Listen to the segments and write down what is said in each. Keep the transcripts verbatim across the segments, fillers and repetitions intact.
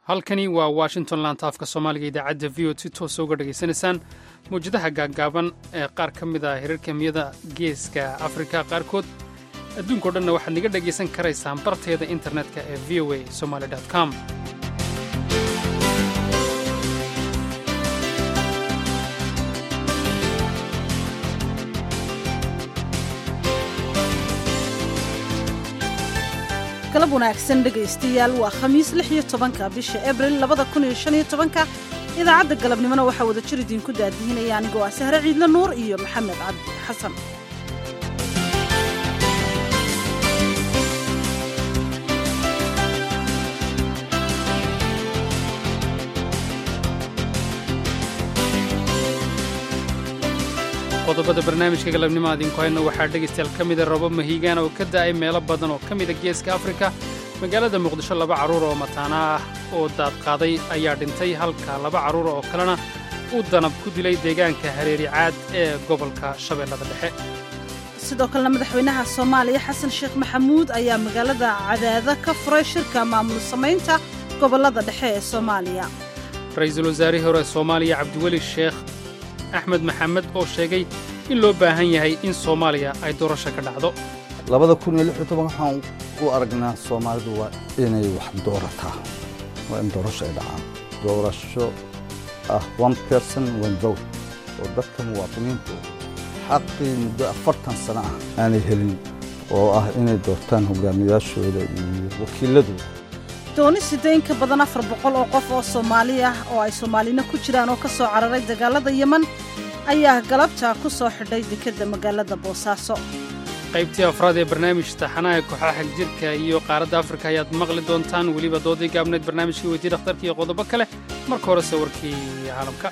halkani waa washington laantaafka soomaaliga idaacadda v o si toosa uga dhegaysanaysaan mawjadaha gaaggaaban ee qaar ka mid ah hirarka miyada geeska afrika qaarkood adduunkao dhanna waxaad naga dhegaysan karaysaan barteeda internetka ee v o a somaly com galab wanaagsan dhegaystayaal waa khamiis lix iyo tobanka bisha abril labada kun iyo shan iyo tobanka idaacadda galabnimona waxaa wada jir idiinku daadihinaya anigoo ah sahre ciidle nuur iyo maxamed cabdi xasan qodobada barnaamijka galabnimo adinku hayno waxaa dhegaystayaal ka mida roobab mahiigaan oo ka da'ay meelo badan oo ka mida geeska afrika magaalada muqdisho laba carruur oo mataana ah oo daadqaaday ayaa dhintay halka laba carruur oo kalena uu danab ku dilay deegaanka hareeri caad ee gobolka shabeellada dhexe sidoo kalena madaxweynaha soomaaliya xasan sheekh maxamuud ayaa magaalada cadaada ka furay shirka maamul samaynta gobollada dhexe ee soomaaliya ra-iisul wasaarihii hore soomaaliya cabdiweli sheekh axmed maxamed oo sheegay in loo baahan yahay in soomaaliya ay doorasho ka dhacdo labada kun iyo lix iyo toban waxaan u aragnaa soomaalidu waa inay wax doorataa waa in doorasho ay dhacaan doorasho ah one person one vote oo dadka muwaadiniintu xaqii muddo afartan sano ah aanay helin oo ah inay doortaan hogaamiyaashooda iyo wakiiladooda dooni sidayn ka badan afar boqol oo qof oo soomaali ah oo ay soomaalina ku jiraan oo ka soo cararay dagaalada yeman ayaa galabta ku soo xidhay dekedda magaalada boosaaso qaybtii afraad ee barnaamij taxanaha kooxaha xagjirka iyo qaaradda afrika ayaad maqli doontaan weliba doodii gaabneed barnaamijkii weydii dhakhtarka iyo qodobo kale marka horese warkii caalamka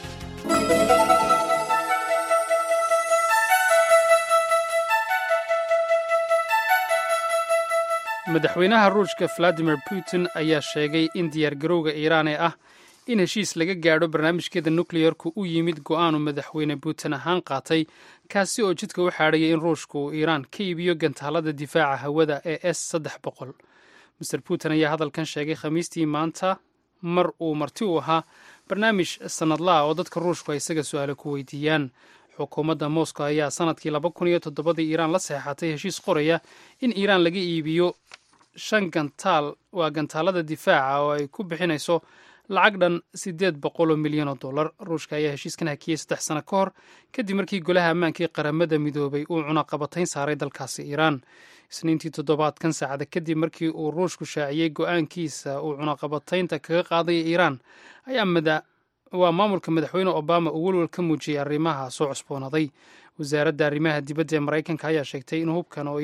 madaxweynaha ruushka valadimir putin ayaa sheegay in diyaargarowga iiraan ee ah in heshiis laga gaadho barnaamijkeeda nukleyarku u yimid go'aanu madaxweyne putin ahaan qaatay kaasi oo jidka u xaadhayay in ruushku uu iiraan ka iibiyo gantaalada difaaca hawada ee s saddex boqol master putin ayaa hadalkan sheegay khamiistii maanta mar uu marti u ahaa barnaamij sannadlaah oo dadka ruushku ay isaga su'aalo ku weydiiyaan xukuumadda moscow ayaa sannadkii laba kun iyo toddobadii iiraan la seexatay heshiis qoraya in iiraan laga iibiyo shan gantaal waa gantaalada difaaca oo ay ku bixinayso lacag dhan siddeed boqol oo milyan oo dollar ruushka ayaa heshiiskan hakiyey saddex sano ka hor kadib markii golaha ammaankii qaramada midoobay uu cunaqabatayn saaray dalkaasi iiraan isniintii toddobaadkan saacada kadib markii uu ruushku shaaciyey go'aankiisa uu cunaqabataynta kaga qaadaya iiraan ayaa waa maamulka madaxweyne obama uu welwel ka muujiyey arrimaha soo cusboonaaday wasaaradda arrimaha dibadda ee maraykanka ayaa sheegtay in hubkan oo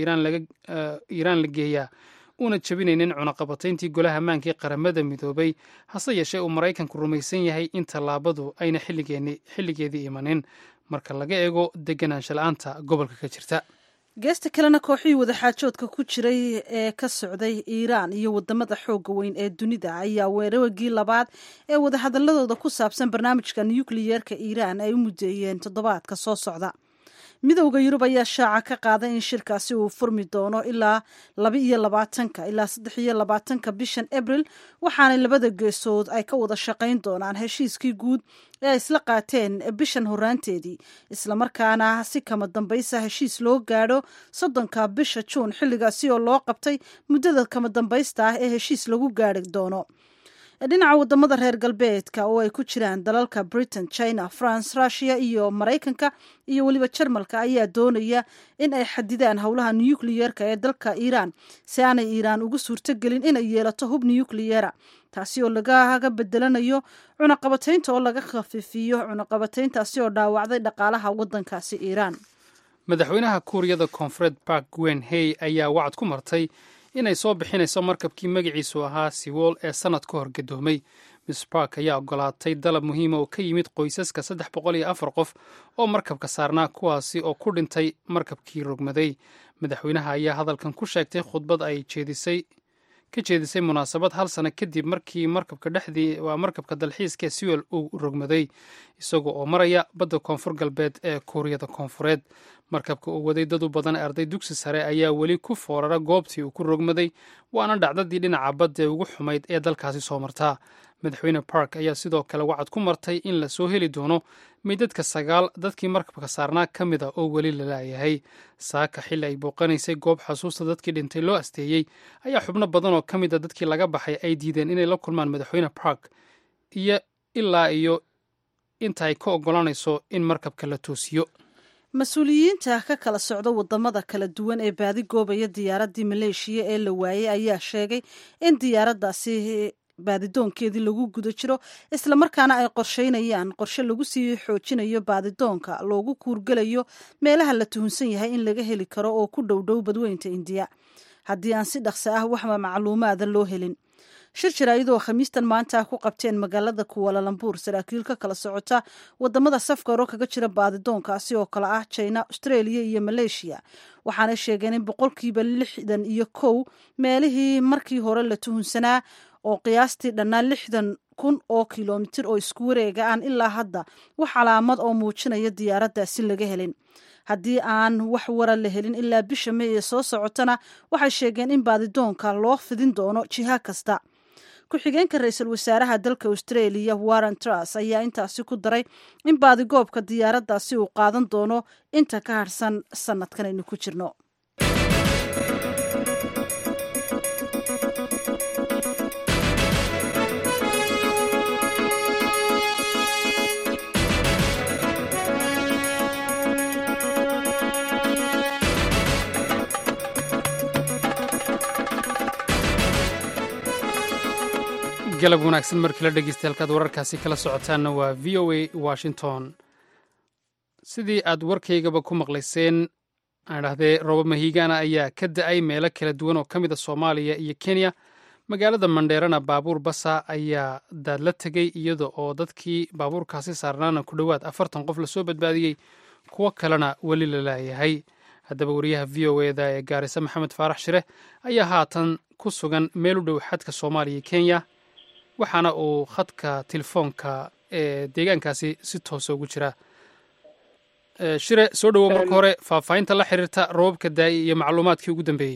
iiraan la geeyaa uuna jabinaynin cunaqabatayntii golaha ammaankii qaramada midoobay hase yeeshee uu maraykanku rumaysan yahay in tallaabadu ayna xilligeedii imanin marka laga eego deganaansha la'aanta gobolka ka jirta geesta kalena kooxihii wadaxaajoodka ku jiray ee ka socday iiraan iyo wadamada xooga weyn ee dunida ayaa weeraragii labaad ee wadahadaladooda ku saabsan barnaamijka nukliyerka iiraan ay u mudeeyeen toddobaadka soo socda midowda yurub ayaa shaaca ka qaaday in shirkaasi uu furmi doono ilaa laba iyo labaatanka ilaa saddex iyo labaatanka bishan abril waxaanay labada geesood ay ka wada shaqayn doonaan heshiiskii guud ee ay isla qaateen bishan horaanteedii islamarkaana si kama dambaysa heshiis loo gaadho soddonka bisha juun xilligaasi oo loo qabtay muddada kama dambaysta ah ee heshiis lagu gaari doono dhinaca wadamada reer galbeedka oo ay ku jiraan dalalka britain china france russia iyo maraykanka iyo weliba jarmalka ayaa doonaya in ay xadidaan howlaha nukliyerka ee dalka iiraan si aanay iiraan ugu suurtogelin inay yeelato hub nukliyera taasi oo lagaga bedelanayo cunaqabataynta oo laga khafiifiyo cunaqabatayntaasi oo dhaawacday dhaqaalaha wadankaasi iiraan madaxweynaha kuuriyada koonfureed park gwen hey ayaa wacad ku martay inay soo bixinayso markabkii magaciisu ahaa siwool ee sannad ka hor gadoomay miss bark ayaa ogolaatay dalab muhiima oo ka yimid qoysaska saddex boqol iyo afar qof oo markabka saarnaa kuwaasi oo ku dhintay markabkii rogmaday madaxweynaha ayaa hadalkan ku sheegtay khudbad ay jeedisay ka jeedisay munaasabad hal sano kadib markii markabka dhexdii waa markabka dalxiiska siwel uu rogmaday isaga oo maraya badda koonfur galbeed ee kuuriyada koonfureed markabka uu waday dad u badan arday dugsi sare ayaa weli ku foorara goobtii uu ku rogmaday waana dhacdadii dhinaca badda ee ugu xumayd ee dalkaasi soo martaa madaxweyne park ayaa sidoo kale wacad ku martay in lasoo heli doono meydadka sagaal dadkii markabka saarnaa ka mid a oo weli la laayahay. saaka xilli ay booqanaysay goob xasuusta dadkii dhintay loo asteeyey ayaa xubno badan oo ka mid a dadkii laga baxay ay diideen inay la kulmaan madaxweyne park iyo ilaa iyo inta ay ka oggolaanayso in markabka la toosiyo. mas-uuliyiinta ka kala socda wadamada kala duwan ee baadi goobaya diyaaraddii maleeshiya ee la waayey ayaa sheegay in diyaaraddaasi baadidoonkeedii lagu guda jiro islamarkaana ay qorsheynayaan qorshe lagu sii xoojinayo baadidoonka loogu kuurgelayo meelaha la tuhunsan yahay in laga heli karo oo ku dhowdhow badweynta indiya haddii aan si dhaqso ah waxba macluumaada loo helin. shir jaraa'idoo khamiistan maanta ku qabteen magaalada kuwalalambuur saraakiil ka kala socota wadamada safka hore kaga jira baadidoonkaasi oo kale ah China, Australia iyo Malaysia, waxaana sheegeen in boqolkiiba lixdan iyo kow meelihii markii hore la tuhunsanaa oo qiyaastii dhannaa lixdan kun oo kilomitir oo isku wareega aan ilaa hadda wax calaamad oo muujinaya diyaaraddaasi laga helin. haddii aan wax wara la helin ilaa bisha May ee soo socotana waxay sheegeen in baadidoonka loo fidin doono jiha kasta. ku-xigeenka ra-iisul wasaaraha dalka Australia Warren Truss ayaa intaasi ku daray in baadigoobka diyaaraddaasi uu qaadan doono inta ka harsan sanadkan aynu ku jirno. galab wanaagsan markii la dhegeystay halkaad wararkaasi kala socotaanna waa v o a Washington. sidii aad warkaygaba ku maqlayseen aan dhahdee roobab mahiigaana ayaa ka da-ay meelo kala duwan oo ka mid a Soomaaliya iyo Kenya. magaalada Mandheerana baabuur basa ayaa daad la tegey iyada oo dadkii baabuurkaasi saarnaana ku dhowaad afartan qof lasoo badbaadiyey, kuwo kalena weli la laayahay. haddaba wariyaha v o eda ee Gaarisa Maxamed Faarax Shire ayaa haatan ku sugan meel u dhow xadka Soomaaliya iyo Kenya, waxaana uu khadka telefoonka ee deegaankaasi si toosa ugu jira. Shire, soo dhowow marka hore faahfaahinta la xiriirta roobabka daay iyo macluumaadkii ugu dambeeyey.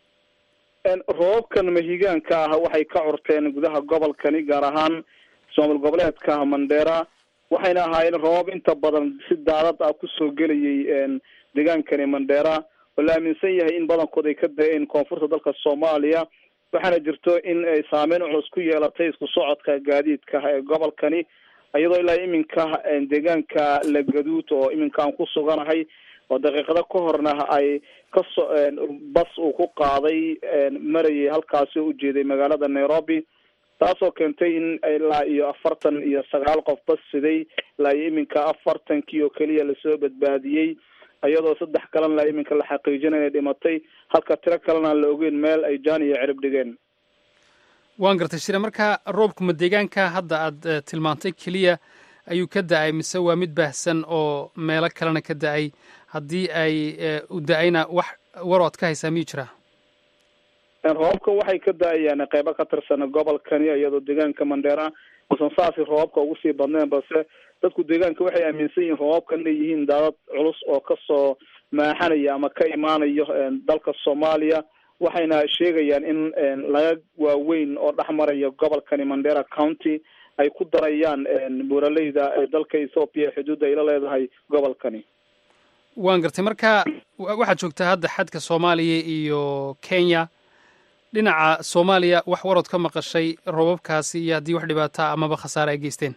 roobabkan mahigaanka ah waxay ka curteen gudaha gobolkani gaar ahaan Soomaal goboleedka Mandheera, waxayna ahaayeen roobab inta badan si daadad ah kusoo gelayay deegaankani Mandheera oo la aaminsan yahay in badankood ay ka da-een koonfurta dalka Soomaaliya, waxaana jirto in ay saameyn culus ku yeelatay isku socodka gaadiidka ee gobolkani, iyadoo ilaa iminka deegaanka Lagaduud oo iminka aan ku suganahay oo daqiiqada ka horna ay kasoo bas uu ku qaaday marayay halkaasi u jeeday magaalada Nairobi, taasoo keentay in ilaa iyo afartan iyo sagaal qof bas siday ilaa iminka afartankii oo keliya lasoo badbaadiyey, iyadoo saddex kalena la iminka la xaqiijinay inay dhimatay, halka tiro kalena la ogeyn meel ay jaan iyo cirib dhigeen. waan gartay Shire, marka roobku ma deegaanka hadda aad tilmaantay keliya ayuu ka da-ay mise waa mid baahsan oo meelo kalena ka da-ay? haddii ay u da-ayna wax warood ka haysaa miyuu jiraa? roobabka waxay ka da-ayaan qeybo ka tirsan gobolkani, iyadoo deegaanka Mandheera usan saasi roobabka ugu sii badneen, balse dadku deegaanka waxay aaminsan yihiin roobabkan inay yihiin daadad culus oo kasoo maaxanaya ama ka imaanayo dalka Soomaaliya, waxayna sheegayaan in laga waaweyn oo dhex maraya gobolkani Mandheera County ay ku darayaan buuraleyda dalka Ethiopia xuduudda ay la leedahay gobolkani. waan gartay, marka waxaad joogtaa hadda xadka Soomaaliya iyo Kenya. dhinaca Soomaaliya wax warod ka maqashay roobabkaasi iyo haddii wax dhibaata amaba khasaare ay geysteen?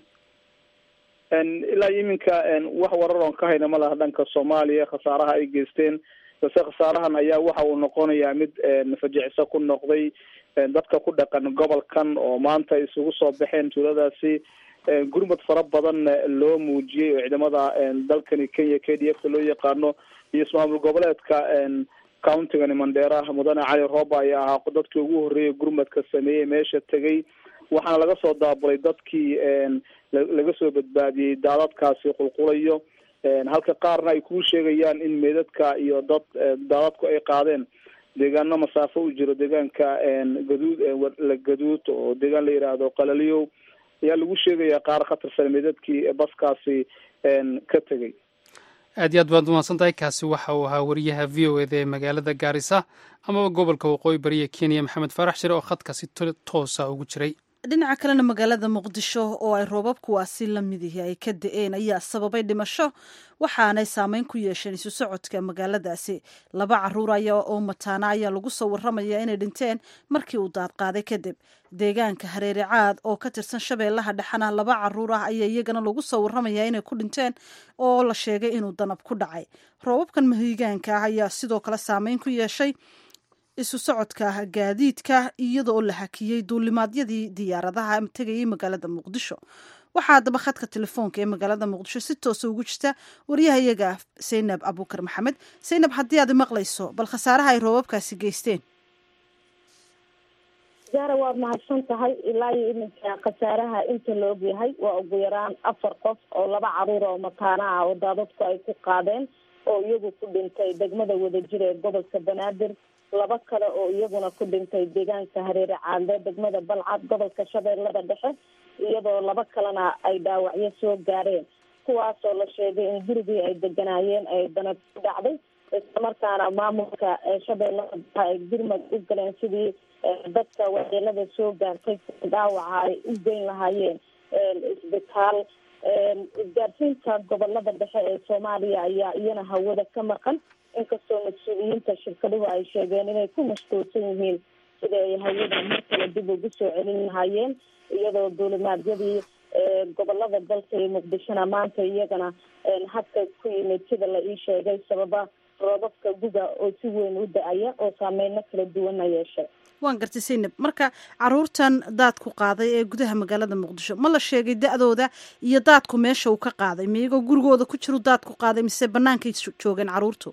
ilaa iminka wax warar oon ka hayna ma laha dhanka Soomaaliya khasaaraha ay geysteen, balse khasaarahan ayaa waxa uu noqonayaa mid fajicisa ku noqday dadka ku dhaqan gobolkan oo maanta isugu soo baxeen tuuladaasi. gurmad fara badan loo muujiyey oo ciidamada dalkani Kenya K D F loo yaqaano iyo ismaamul goboleedka countigani Mandheera mudane Cali Rooba ayaa ahaa dadkii ugu horreeyay gurmadka sameeyey meesha tegay, waxaana laga soo daabulay dadkii laga soo badbaadiyey daadadkaasi qulqulayo, halka qaarna ay kuu sheegayaan in meedadka iyo dad daadadku ay qaadeen deegaano masaafo u jiro deegaanka gaduud Lagaduud oo deegaan la yiraahdo Qalaliyow ayaa lagu sheegayaa qaar ka tirsan meedadkii baskaasi ka tegay. aad iyo aad baad umahadsan tahay. kaasi waxa uu ahaa wariyaha v o eda ee magaalada Gaarisa amaba gobolka waqooyi bari ee Kenya Maxamed Faarax Shire oo khadka si toosa ugu jiray. dhinaca kalena magaalada muqdisho oo ay roobabkuwaasi la midihi ay ka da-een ayaa sababay dhimasho waxaanay saameyn ku yeesheen isu socodka magaaladaasi. laba caruur ayaa oo mataana ayaa lagu soo warramaya inay dhinteen markii uu daad qaaday kadib. deegaanka hareere caad oo ka tirsan shabeellaha dhexena laba caruur ah ayaa iyagana lagu soo warramaya inay ku dhinteen oo la sheegay inuu danab ku dhacay. roobabkan mahigaanka ah ayaa sidoo kale saameyn ku yeeshay isu socodka gaadiidka iyadoo la hakiyey duulimaadyadii diyaaradaha tegayay magaalada muqdisho. waxaa haddaba khadka telefoonka ee magaalada muqdisho si toosa ugu jirta waryahayaga saynab abuukar maxamed. saynab, haddii aad maqlayso, bal khasaaraha ay roobabkaasi geysteen. jaara waad mahadsan tahay. ilaa iyo iminka khasaaraha inta la ogyahay waa ugu yaraan afar qof oo laba caruur oo mataana ah oo daadadku ay ku qaadeen oo iyagu ku dhintay degmada wadajir ee gobolka banaadir. laba kale oo iyaguna ku dhintay deegaanka hareere caadle degmada balcad gobolka shabeellada dhexe, iyadoo laba kalena ay dhaawacyo soo gaareen, kuwaasoo la sheegay in gurigii ay deganaayeen ay danab ku dhacday, islamarkaana maamulka shabeellada dhexe ay gurmad u galeen sidii dadka waxyeelada soo gaartay dhaawaca ay u geyn lahaayeen isbitaal. isgaarsiinta gobolada dhexe ee soomaaliya ayaa iyana hawada ka maqan, inkastoo mas-uuliyiinta shirkaduhu ay sheegeen inay ku mashquulsan yihiin sida ay hawada mar kale dib ugu soo celin lahaayeen, iyadoo duulimaadyadii gobolada dalka iyo muqdishona maanta iyagana hadka ku yimid sida la ii sheegay sababa roobabka guga oo si weyn u da-aya oo saameyno kala duwana yeeshay. waan gartay saynab, marka caruurtan daadku qaaday ee gudaha magaalada muqdisho ma la sheegay da-dooda iyo daadku meesha uu ka qaaday? miyagoo gurigooda ku jiru daadku qaaday mise banaankay joogeen caruurtu?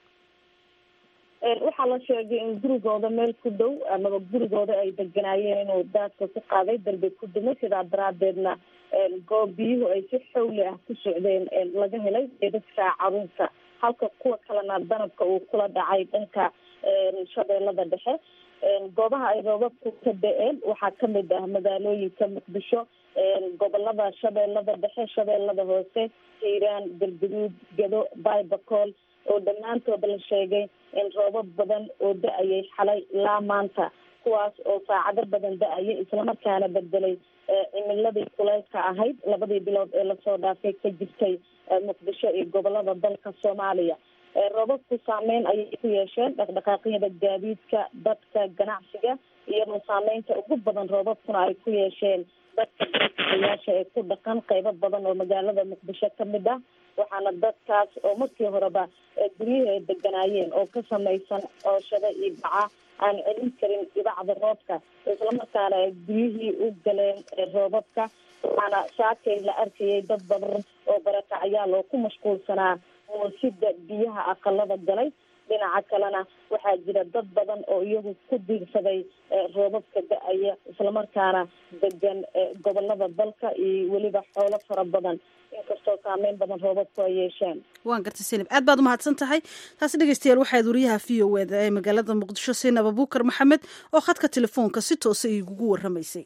waxaa la sheegay in gurigooda meel ku dhow amaba gurigooda ay deganaayeen inuu daadka ku qaaday darbi ku dumay, sidaa daraadeedna goob biyuhu ay si xawli ah ku socdeen laga helay dadka caruurta, halka kuwa kalena danabka uu kula dhacay dhanka shabeellada dhexe. goobaha ay roobabku ka da-een waxaa kamid ah magaalooyinka muqdisho, gobolada shabeellada dhexe, shabeellada hoose, hiiraan, galguduud, gedo, baybakool oo dhammaantooda la sheegay in roobab badan oo da-ayay xalay ilaa maanta, kuwaas oo saacado badan da-ayay islamarkaana bedelay cimiladii kuleylka ahayd labadii bilood ee lasoo dhaafay ka jirtay muqdisho iyo gobolada dalka soomaaliya. roobabku saameyn ayay ku yeesheen dhaqdhaqaaqyada gaadiidka, dadka, ganacsiga, iyadoo saameynta ugu badan roobabkuna ay ku yeesheen dadka dalkayaasha ee ku dhaqan qeybo badan oo magaalada muqdisho kamid ah, waxaana dadkaas oo markii horeba guryihii ay deganaayeen oo ka samaysan cooshada iyo baca aan celin karin dhibacda roobka, islamarkaana ay guryihii u galeen roobabka. waxaana shaakay la arkayay dad badan oo barakacyaal oo ku mashquulsanaa moosida biyaha aqalada galay. dhinaca kalena waxaa jira dad badan oo iyagu ku diirsaday roobabka da-aya islamarkaana degan gobolada dalka iyo weliba xoolo fara badan, inkastoo saameyn badan roobabku ay yeesheen. waan gartay saynab, aad baad umahadsan tahay. taasi dhegeystayaal waxaad wariyaha v o eda ee magaalada muqdisho saynab abuukar maxamed oo khadka telefoonka si toosa igugu warramaysay.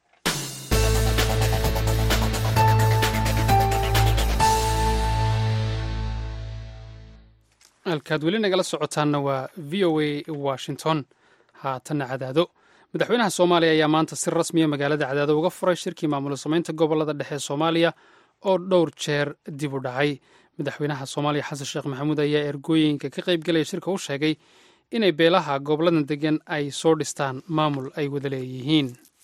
halkaad weli nagala socotaanna waa v o a washington. haatanna cadaado. madaxweynaha soomaaliya ayaa maanta si rasmiya magaalada cadaado uga furay shirkii maamul samaynta gobolada dhexe ee soomaaliya oo dhowr jeer dib u dhacay. madaxweynaha soomaaliya xasan sheekh maxamuud ayaa ergooyinka ka qaybgelaya shirka u sheegay inay beelaha goboladan degan ay soo dhistaan maamul ay wada leeyihiin.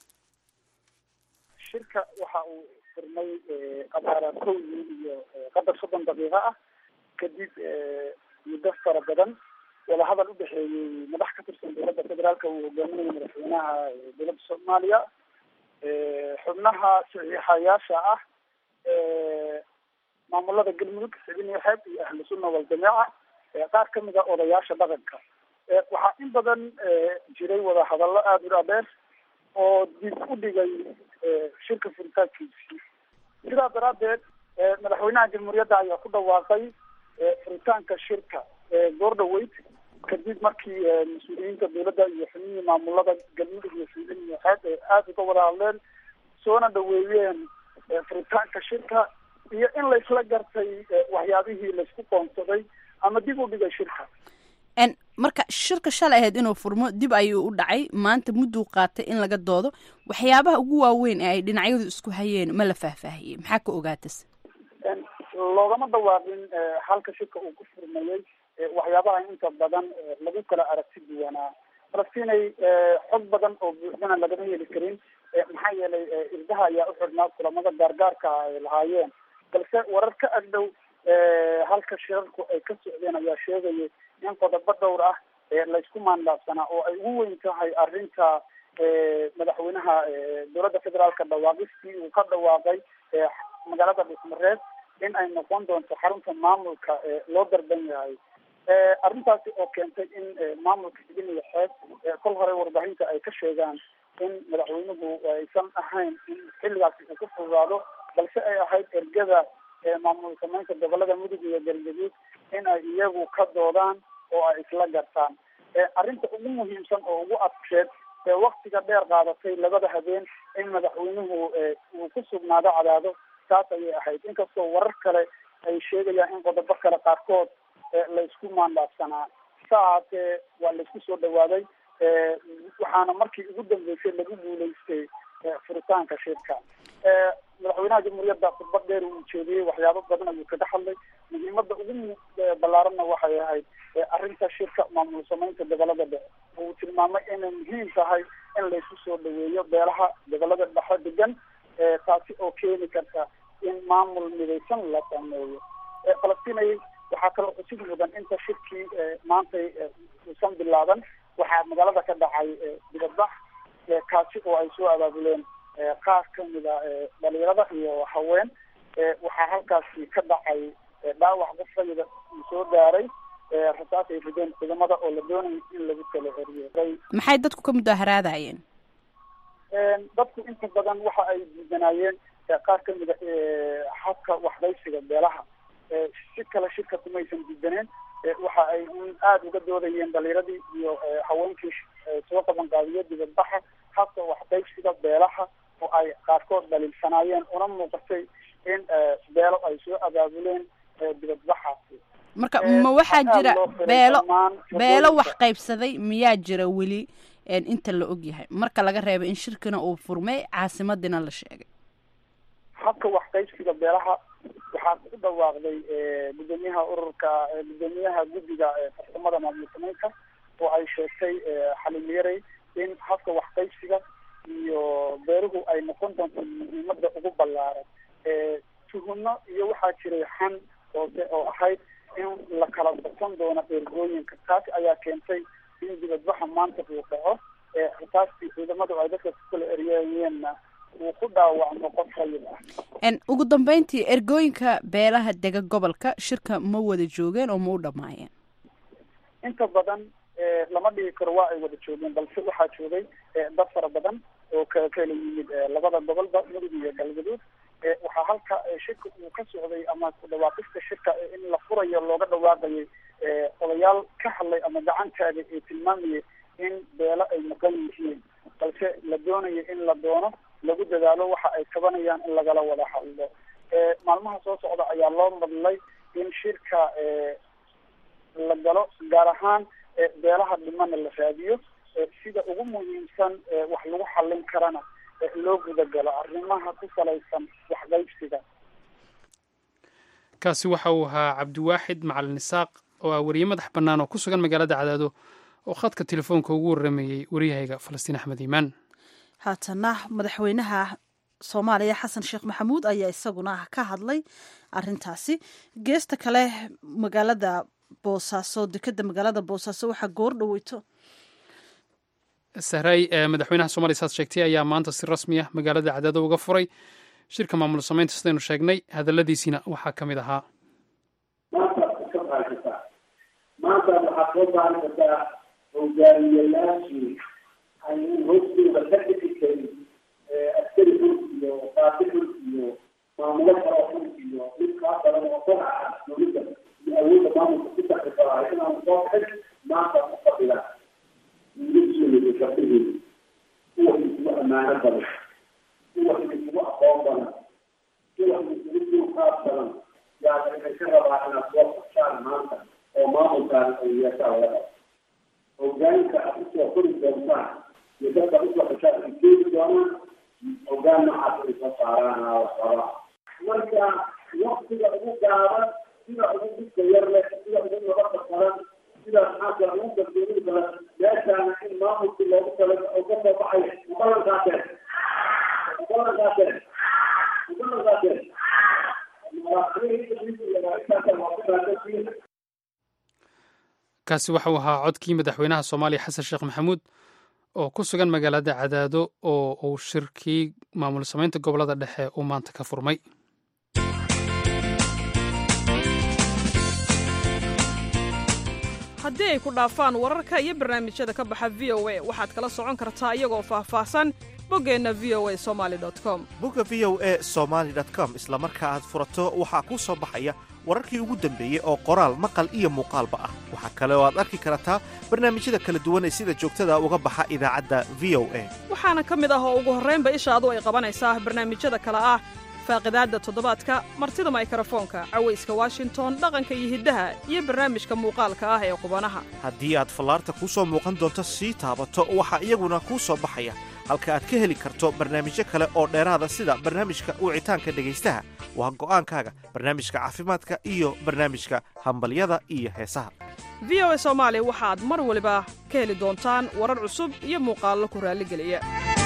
shirka waxa uu furmay qabaara kow iyo qadar soddon daqiiqo ah kadib muddo fara badan wadahadal u dhexeeyey madax ka tirsan dowladda federaalka uu hogaaminayo madaxweynaha dowladda soomaaliya, xubnaha saxiixayaasha ah maamulada galmudug, xibin iyo xeeb iyo ahlu sunna waljamaaca, qaar kamid a odayaasha dhaqanka. waxaa in badan jiray wadahadallo aada u dhaadheer oo dib u dhigay shirka furitaankiisii. sidaa daraadeed madaxweynaha jamhuuriyadda ayaa ku dhawaaqay furitaanka shirka goordhaweyd kadib markii mas-uuliyiinta dowladda iyo xubnihii maamulada galmudug iyo xibin iyo xeeb ee aada uga wada hadleen soona dhaweeyeen furitaanka shirka iyo in laysla gartay waxyaabihii laysku qoonsaday ama dib u dhigay shirka. marka marka shirka shalay ahayd inuu furmo dib ayuu u dhacay maanta mudduu qaatay in laga doodo waxyaabaha ugu waaweyn ee ay dhinacyadu isku hayeen ma la faahfaahiyey maxaa ka ogaatas loogama dhawaaqin halka shirka uu ku furmayey waxyaabaha inta badan lagu kala aragti duwanaa falastinay xog badan oo buuxdana lagama heli karin maxaa yeelay irdaha ayaa u xidhnaa kulamada gaargaarka ay lahaayeen balse warar ka agdhow halka shirarku ay ka socdeen ayaa sheegaya in qodobo dhowr ah laysku maandaafsanaa oo ay ugu weyn tahay arrinta madaxweynaha dowladda federaalka dhawaaqistii uu ka dhawaaqay magaalada dhismareed in ay noqon doonto xarunta maamulka loo darban yahay arrintaasi oo keentay in maamulka idin iyo xeeb kol hore warbaahinta ay ka sheegaan in madaxweynuhu aysan ahayn in xilligaasi uu ku fududaado balse ay ahayd ergada maamul samaynta gobolada mudug iyo galgaduud in ay iyagu ka doodaan oo ay isla gartaan arrinta ugu muhiimsan oo ugu adkeed ee waktiga dheer qaadatay labada habeen in madaxweynuhu uu ku sugnaado cadaado taas ayay ahayd inkastoo warar kale ay sheegayaan in qodobo kale qaarkood laysku maandaafsanaa sa ahaatee waa laysku soo dhawaaday waxaana markii ugu dambeysay lagu guulaystay furitaanka shirka madaxweynaha jamhuuriyadda khudbad dheer uu ujeediyey waxyaabo badan ayuu kaga hadlay muhiimada ugu ballaaranna waxay ahayd arrinta shirka maamul samaynta gobolada dhexe uu tilmaamay inay muhiim tahay in laysu soo dhaweeyo beelaha gobolada dhexe degan taasi oo keeni karta in maamul midaysan la sameeyo falastinay waxaa kaloo xusid mudan inta shirkii maantay uusan bilaaban waxaa magaalada ka dhacay dibadbax kaasi oo ay soo abaabuleen qaar kamida dhalinyarada iyo haween waxaa halkaasi ka dhacay dhaawac qofayda uu soo gaaray rasaas ay rideen ciidamada oo la doonayay in lagu kala eriyo maxay dadku ka mudaharaadayeen dadku inta badan waxa ay diidanaayeen qaar kamida habka waxbaysiga beelaha si kale shirka kumaysan diidaneen waxa ay aada uga doodayeen dhalinyaradii iyo haweenkii soo qaban qaadiyo dibadbaxa habka waxbaysiga beelaha oo ay qaarkood dhaliilsanaayeen una muuqatay in beelo ay soo abaabuleen dibadbaxaasi marka ma waxaa jira beelo beelo wax qaybsaday miyaa jira weli inta la og yahay marka laga reebay in shirkina uu furmay caasimadina la sheegay habka wax qaybsiga beelaha waxaa ku dhawaaqday gudoomiyaha ururka gudoomiyaha guddiga farsamada maamul samaynta oo ay sheegtay xaliilyarey in habka wax qaybsiga iyo beeruhu ay noqon doonto muhiimada ugu ballaaran tuhunno iyo waxaa jiray xan hoose oo ahayd in la kala badsan doono ergooyinka taasi ayaa keentay in dibadbaxa maanta uu dhaco taasi ciidamadu ay dadka ku kala eryeeyeenna uu ku dhaawacmo qof rayid ah ugu dambeyntii ergooyinka beelaha dega gobolka shirka ma wada joogeen oo ma u dhamaayeen inta badan lama dhigi karo waa ay wada joogeen balse waxaa joogay dad fara badan oo ka kala yimid labada gobolba mudug iyo galgaduud waxaa halka shirka uu ka socday ama ku dhawaaqista shirka in la furayo looga dhawaaqayay odayaal ka hadlay ama gacan taagay ee tilmaamayay in beelo ay maqan yihiin balse la doonayo in la doono lagu dadaalo waxa ay kabanayaan in lagala wada hadlo maalmaha soo socda ayaa loo madlay in shirka la galo gaar ahaan beelaha dhimana la raadiyo sida ugu muhiimsan wax lagu xallin karana loo gudagalo arrimaha ku salaysan waxqaybsiga kaasi waxa uu ahaa cabdiwaaxid macalin isaaq oo ah wariye madax bannaan oo ku sugan magaalada cadaado oo khadka telefoonka ugu warrameeyey waryahayga falastiin axmed iimaan haatana madaxweynaha soomaaliya xasan sheekh maxamuud ayaa isaguna ka hadlay arintaasi geesta kale magaalada boosaaso dekeda magaalada boosaaso waxaa goor dhaweyto sahray madaxweynaha soomaliya saad sheegtay ayaa maanta si rasmi ah magaalada cadaado uga furay shirka maamul samaynta sidaynu sheegnay hadaladiisiina waxaa ka mid ahaa maanta waxaad soo baahan kartaa hogaamiyayaashii ay hoostooda ka dhigi karin askari xulk iyo qaati xulk iyo maamulo kale xulk iyo mid kaa badan oo konaca dowladda iyo awoodda maamulka ku taxrifaray inaan soo bixin maanta ku fadhila wiilashoodii gabdhaheedi kuwa isugu ammaano badan kuwa isugu aqoon badan kuwa isugu dulqaad badan yaa waxay ka rabaa inaad soo qabtaan maanta oo maamulkaan ay yeeshaan laga hogaanka aad usoo kori doontaan iyo dadka usoo xishaad ay keeni doonaan hogaan noocaas ay soo saaraan qaba marka waktiga ugu gaaban sida ugu dhibka yar leh sida ugu nabadda qaran sidaas xaasa ugu kalsooni badan meeshaana in maamulkii loogu tala oo ka soo baxay mubalankaaseen mubalankaaseen mubalankaaseen kaasi waxau ahaa codkii madaxweynaha soomaaliya xasan sheekh maxamuud oo ku sugan magaalada cadaado oo uu shirkii maamul samaynta gobolada dhexe uu maanta ka furmay. haddii ay ku dhaafaan wararka iyo barnaamijyada ka baxa v o a waxaad kala socon kartaa iyagoo faahfaahsan boggeenna v o a somaali dot com bogga v o a somaali dot com isla marka aad furato waxaa kuu soo baxaya wararkii ugu dambeeyey oo qoraal maqal iyo muuqaalba ah. waxaa kale oo aad arki kartaa barnaamijyada kala duwan ee sida joogtada uga baxa idaacadda v o a waxaana ka mid ah oo ugu horraynba ishaadu ay qabanaysaa barnaamijyada kale ah faaqidaadda toddobaadka martida maykarafoonka cawayska washington dhaqanka iyo hiddaha iyo barnaamijka muuqaalka ah ee qubanaha haddii aad fallaarta kuu soo muuqan doonto sii taabato waxaa iyaguna kuu soo baxaya halka aad ka heli karto barnaamijyo kale oo dheeraada sida barnaamijka wicitaanka dhegaystaha waa go'aankaaga barnaamijka caafimaadka iyo barnaamijka hambalyada iyo heesaha v o a soomaali waxaad mar waliba ka heli doontaan warar cusub iyo muuqaallo ku raalligeliya.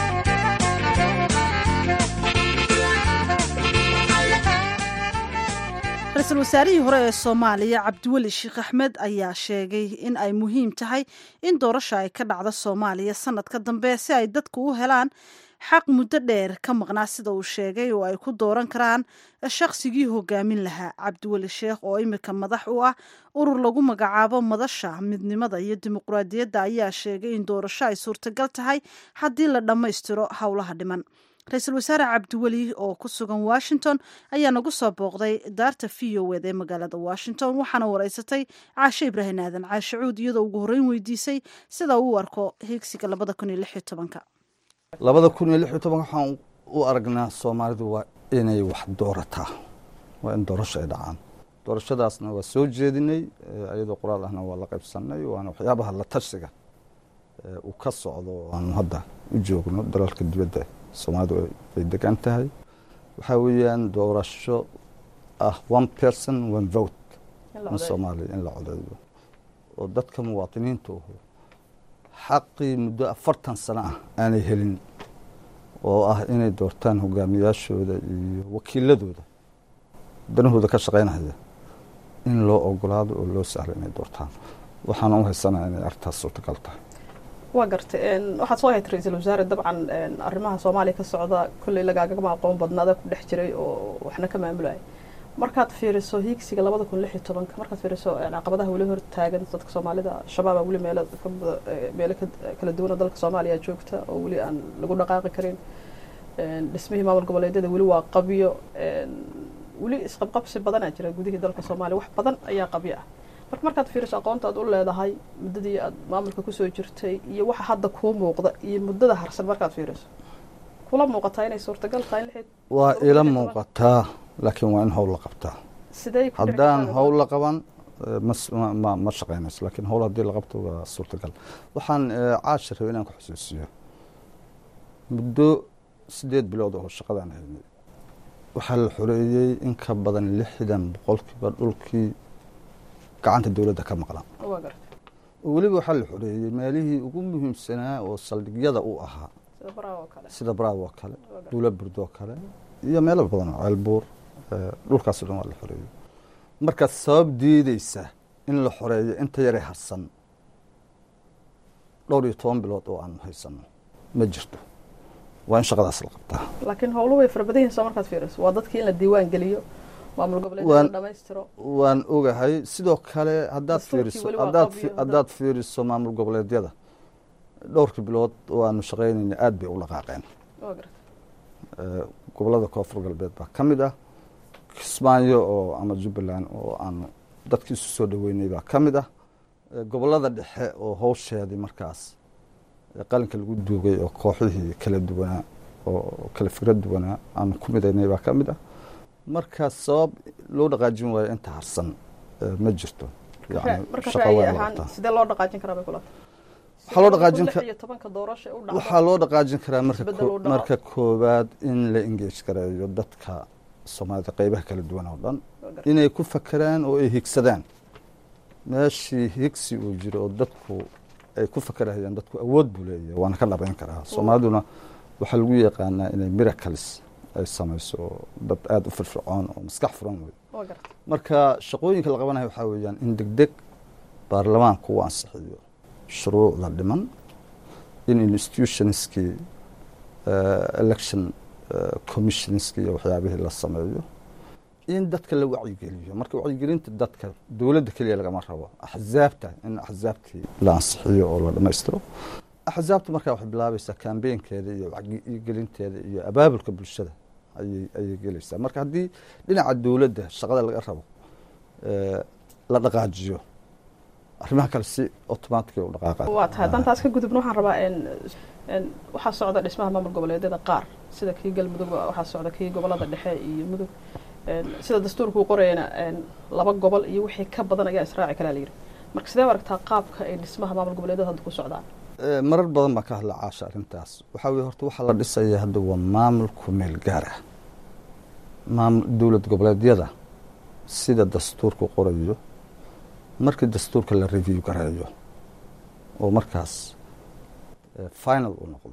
ra-iisul wasaarihii hore ee soomaaliya cabdiweli sheekh axmed ayaa sheegay in ay muhiim tahay in doorasha ay ka dhacdo soomaaliya sanadka dambe si ay dadku u helaan xaq muddo dheer ka maqnaa sida uu sheegay oo ay ku dooran karaan shakhsigii hogaamin lahaa. cabdiweli sheekh oo imika madax u ah urur lagu magacaabo madasha midnimada iyo dimuqraadiyadda ayaa sheegay in doorasho ay suurtagal tahay haddii la dhammaystiro howlaha dhiman. ra-iisul wasaare cabdiweli oo ku sugan washington ayaa nagu soo booqday daarta v o ed ee magaalada washington waxaana wareysatay caashe ibraahim aadan caashe cuud iyadoo ugu horreyn weydiisay sida uu arko higsiga labada kun iyo lix iyo tobanka labada kun iyo lix iyo tobanka waxaan u aragnaa soomaalidu waa inay wax doorataa waa in doorasho ay dhacaan doorashadaasna waa soo jeedinay iyadoo qoraal ahna waa la qaybsanay waana waxyaabaha la tashiga uu ka socdo aanu hadda u joogno dalalka dibadda soomaalidu ay degan tahay waxaa weeyaan doorasho ah one person one vote in soomaaliya in la codeeyo oo dadka muwaadiniinta uhu xaqii muddo afartan sano ah aanay helin oo ah inay doortaan hogaamiyaashooda iyo wakiiladooda danahooda ka shaqaynaya in loo ogolaado oo loo sahlo inay doortaan waxaana u haysanaa inay arrintaas suurtagal tahay. waa gartay waxaad soo haytay ra-iisul wasaare dabcan arrimaha soomaaliya ka socda kolley lagaagama aqoon badnaada ku dhex jiray oo waxna ka maamulaya markaad fiiriso hiigsiga labada kun lix iyo tobanka markaad fiiriso caqabadaha weli hor taagan dadka soomaalida shabaaba weli meelo meelo kala duwan oo dalka soomaaliya joogta oo weli aan lagu dhaqaaqi karin dhismihii maamul goboleedyada weli waa qabyo weli isqabqabsi badanaa jira gudihii dalka soomaaliya wax badan ayaa qabyo ah marka markaad fiiriso aqoonta aad u leedahay muddadii aad maamulka kusoo jirtay iyo waxa hadda kuu muuqda iyo muddada harsan markaad fiiriso kula muuqataa inay suurtagal tahay in waa ila muuqataa laakiin waa in howl la qabtaa sidee haddaan howl la qaban ma ma shaqaynayso laakiin howl haddii la qabto waa suurtagal waxaan caashir rabay inaan ku xusuusiyo muddo sideed bilood oo shaqadaan haynay waxaa la xoreeyey in ka badan lixdan boqolkiiba dhulkii gacanta dowladda ka maqlan weliba waxaa la xoreeyey meelihii ugu muhiimsanaa oo saldhigyada u ahaa sida braawo oo kale duula burdo oo kale iyo meelo badan oo ceelbuur dhulkaasoo dhan waa la xoreeyey marka sabab diideysa in la xoreeyo inta yaray harsan dhowr iyo toban bilood oo aanu haysano ma jirto waa in shaqadaas la qabtaa laakiin howluhu way fara badan yihiin soo markaad fiiriso waa dadkii in la diiwaan geliyo maamul goboleedyada la dhamaystiro waan ogahay sidoo kale haddaad fiiriso haddaad haddaad fiiriso maamul goboleedyada dhowrkii bilood oo aanu shaqaynayna aad bay u dhaqaaqeen gobolada koonfur galbeed baa ka mid ah kismaayo oo ama jubbaland oo aanu dadkii isu soo dhaweynay baa ka mid ah gobolada dhexe oo hawsheedii markaas qalinka lagu duugay oo kooxihii kala duwanaa oo kala fikrad duwanaa aanu ku midaynay baa ka mid ah markaas sabab loo dhaqaajin waayo inta harsan ma jirto sidee loo dhaqaajin karaa bay kula waxaa loo dhaqaajin iyo tobanka doorasho u dhacdo waxaa loo dhaqaajin karaa marka marka koowaad in la engage gareeyo dadka Soomaalida qaybaha kala duwan oo dhan inay ku fakaraan oo ay higsadaan meeshii higsi uu jiro oo dadku ay ku fakarayaan dadku awood buu leeyahay waana ka dhabayn karaa Soomaaliduna waxaa lagu yaqaanaa inay miracles ay samayso dad aad u firfircoon oo maskax furan wey marka shaqooyinka la qabanayo waxaa weeyaan in degdeg baarlamaanku uu ansixiyo shuruucda dhiman in institutionskii election commissionskii iyo waxyaabihii la sameeyo in dadka la wacyigeliyo marka wacyigelinta dadka dowladda keliya lagama rabo axzaabta in axzaabtii la ansixiyo oo la dhammaystiro axzaabta markaa waxay bilaabaysaa kambeynkeeda iyo wacyigelinteeda iyo abaabulka bulshada ayay ayay gelaysaa marka haddii dhinaca dowladda shaqada laga rabo la dhaqaajiyo arrimaha kale si automatic u dhaqaaqa waa tahay dantaas ka gudubna waxaan rabaa in waxaa socda dhismaha maamul goboleedyada qaar sida kii galmudug waxaa socda kii gobolada dhexe iyo mudug sida dastuurku qorayna laba gobol iyo wixii ka badan ayaa israaci kala leeyahay marka sidee aragtaa qaabka ay dhismaha maamul goboleedyada hadda ku socdaan marar badan baa ka hadla caasha arrintaas waxaa weeye horta waxaa la dhisaya hadda waa maamul ku meel gaar ah maamul dowlad goboleedyada sida dastuurku qorayo markii dastuurka la review gareeyo oo markaas final uu noqdo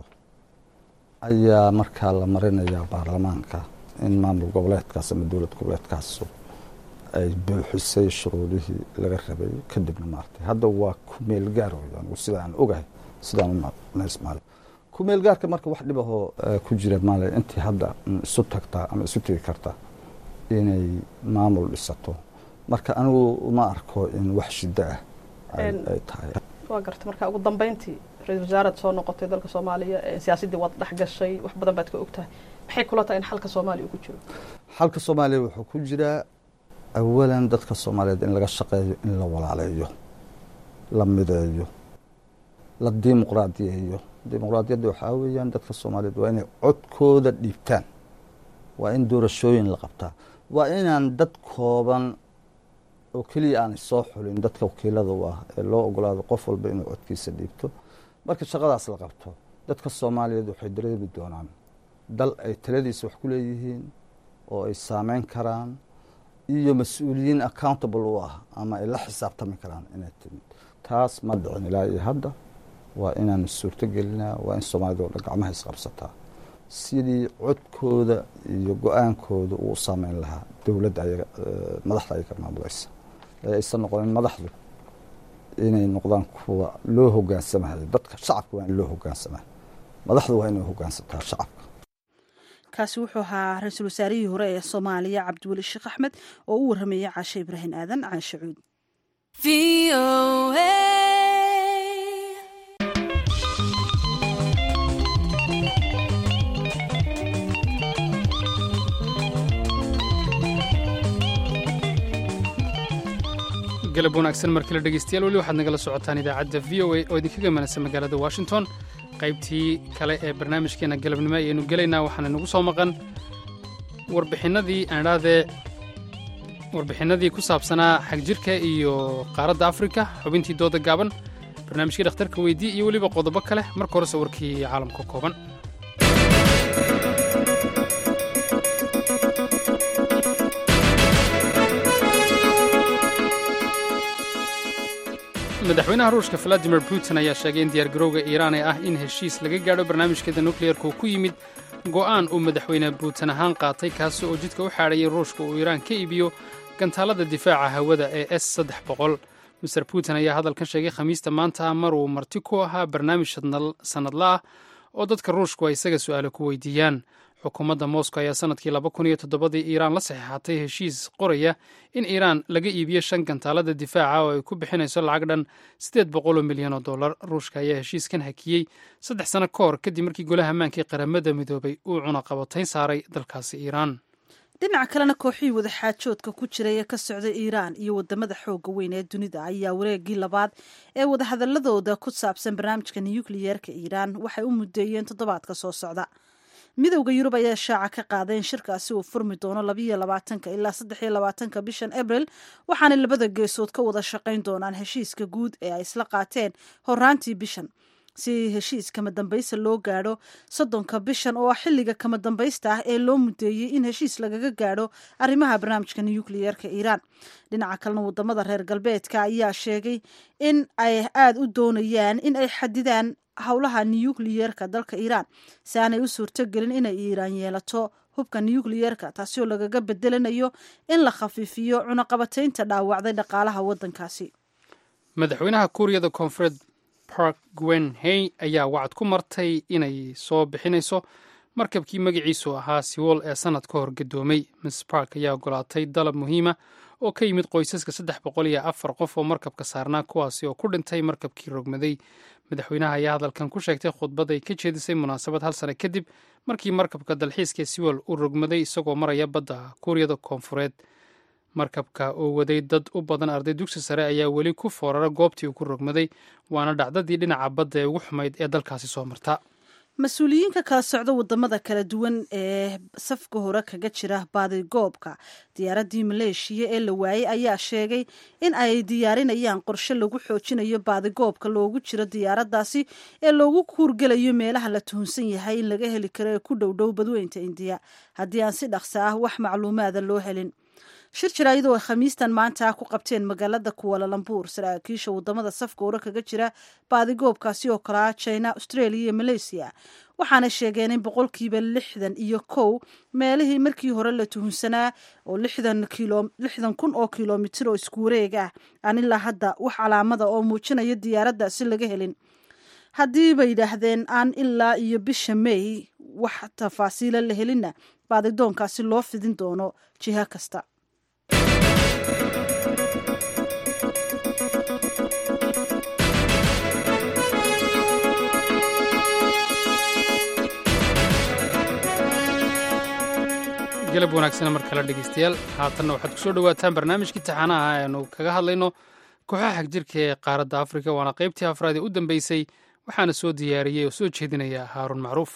ayaa markaa la marinayaa baarlamaanka in maamul goboleedkaas ama dowlad goboleedkaas ay buuxisay shuruudihii laga rabay kadibna maartay hadda waa ku meel gaar weeyaan sidaan ogahay sidaan u ismaal ku meel gaarka marka wax dhib ahoo ku jira maale intii hadda isu tagtaa ama isu tegi karta inay maamul dhisato marka anigu uma arko in wax shida ah ay tahay waa garta marka ugu dambeyntii ra'iisul wasaarad soo noqotay dalka Soomaaliya ee siyaasadii wad dhex gashay wax badan baad ka ogtahay maxay kula tahay in xalka Soomaaliya uu ku jiro xalka Soomaaliya wuxuu ku jiraa awalan dadka Soomaaliyeed in laga shaqeeyo in la walaaleeyo la mideeyo la dimuqraadiyeeyo dimuqraadiyadda waxaa weeyaan dadka Soomaaliyeed waa inay codkooda dhiibtaan waa in doorashooyin la qabtaa waa inaan dad kooban oo keliya aan soo xulin dadka wakiilada u ah ee loo ogolaado qof walba inuu codkiisa dhiibto marka shaqadaas la qabto dadka Soomaaliyeed waxay dareemi doonaan dal ay taladiisa wax ku leeyihiin oo ay saameyn karaan iyo mas'uuliyiin accountable u ah ama ay la xisaabtami karaan inay timid taas ma dhicin ilaa iyo hadda waa inaan suurto gelinaa waa in Soomaalidu oo gacmaha isqabsataa sidii codkooda iyo go-aankooda uu saameyn lahaa dowladda ayaga madaxda ayaga maamulaysa aysan noqonin madaxdu inay noqdaan kuwa loo hogaansamayo dadka shacabka waa in loo hogaansamayo madaxdu waa inay hogaansataa shacabka kaasi wuxuu ahaa ra-iisul wasaarihii hore ee Soomaaliya Cabdiweli Sheekh Axmed oo u warramayay Caashe Ibraahin Aadan Caashe Cuud galab wanaagsan markii la dhegeystayaal weli waxaad nagala socotaan idaacadda v o a oo idinkaga manaysa magaalada washington qaybtii kale ee barnaamijkeena galabnimo ayaynu gelaynaa waxaana nagu soo maqan warbixinadii aandhaadee warbixinadii ku saabsanaa xagjirka iyo qaaradda afrika xubintii dooda gaaban barnaamijkii dhakhtarka weydii iyo weliba qodobo kale marka horese warkii caalamka kooban madaxweynaha ruushka valadimir putin ayaa sheegay in diyaargarowga iiraan ee ah in heshiis laga gaadho barnaamijkeeda nukleyerka ku yimid go'aan uu madaxweyne putin ahaan qaatay kaasi oo jidka u xaadhayay ruushka uu iiraan ka iibiyo gantaalada difaaca hawada ee s saddex boqol mister putin ayaa hadalkan sheegay khamiista maanta mar uu marti ku ahaa barnaamij sannadla ah oo dadka ruushku ay isaga su'aalo ku weydiiyaan xukuumadda moscow ayaa sanadkii laba kun iyo toddobadii iiraan la saxeexatay heshiis qoraya in iiraan laga iibiyo shan gantaalada difaaca oo ay ku bixinayso lacag dhan siddeed boqol oo milyan oo dollar ruushka ayaa heshiiskan hakiyey saddex sano ka hor kadib markii golaha ammaanka ee qaramada midoobay uu cunaqabatayn saaray dalkaasi iiraan dhinaca kalena kooxihii wadaxaajoodka ku jiray ee ka socda iiraan iyo wadamada xooga weyn ee dunida ayaa wareegii labaad ee wadahadaladooda ku saabsan barnaamijka nukliyeerka iiraan waxay u mudeeyeen toddobaadka soo socda midowda yurub ayaa shaaca ka qaaday in shirkaasi uu furmi doono labayo labaatanka ilaa saddex iyo labaatanka bishan abril waxaanay labada geesood ka wada shaqayn doonaan heshiiska guud ee ay isla qaateen horaantii bishan si heshiis kama dambaysta loo gaadho soddonka bishan oo ah xilliga kama dambaysta ah ee loo mudeeyey in heshiis lagaga gaadho arrimaha barnaamijka nukliyeerka iiraan dhinaca kalena wadamada reer galbeedka ayaa sheegay in ay aada u doonayaan in ay xadidaan howlaha nukliyeerka dalka iiraan si aanay u suurtogelin inay iiraan yeelato hubka nukliyeerka taasi oo lagaga bedelanayo in la khafiifiyo cunaqabataynta dhaawacday dhaqaalaha wadankaasi madaxweynaha kuuriyada koonfureed park gwen hey ayaa wacad ku martay inay soo bixinayso markabkii magaciisu ahaa siwool ee sanad ka hor gadoomay miss park ayaa ogolaatay dalab muhiima oo ka yimid qoysaska saddex boqol iyo afar qof oo markabka saarnaa kuwaasi oo ku dhintay markabkii rogmaday madaxweynaha ayaa hadalkan ku sheegtay khudbad ay ka jeedisay munaasabad hal sano kadib markii markabka dalxiiska siwool uu rogmaday isagoo maraya badda kuuriyada koonfureed markabka oo waday dad u badan arday dugsi sare ayaa weli ku foorara goobtii uu ku rogmaday waana dhacdadii dhinaca badda ee ugu xumayd ee dalkaasi soo marta mas-uuliyiinka kala socda wadamada kala duwan ee safka hore kaga jira baadigoobka diyaaradii maleeshiya ee la waayey ayaa sheegay in ay diyaarinayaan qorshe lagu xoojinayo baadigoobka loogu jiro diyaaradaasi ee loogu kuurgelayo meelaha la tuhunsan yahay in laga heli karo ee ku dhowdhow badweynta indiya haddii aan si dhaqso ah wax macluumaada loo helin shir jaraayadu ay khamiistan maanta ku qabteen magaalada kuwalalambuur saraakiisha wadamada safka hore kaga jira baadigoobkaasi oo kalaa china australia iyo malaysia waxaana sheegeen in boqolkiiba lixdan iyo kow meelihii markii hore la tuhunsanaa oo lixdan kun oo kilomitir oo isku wareeg ah aan ilaa hadda wax calaamada oo muujinaya diyaaraddaasi laga helin haddii bay yidhaahdeen aan ilaa iyo bisha may wax tafaasiila la helinna baadidoonkaasi loo fidin doono jiha kasta galab wanaagsana mar kale dhegeystayaal haatanna waxaad ku soo dhowaataan barnaamijkii taxaanaha aynu kaga hadlayno kooxaha xagjirka ee qaaradda afrika waana qaybtii afraad ee u dambeysay waxaana soo diyaariyey oo soo jeedinaya haaruun macruuf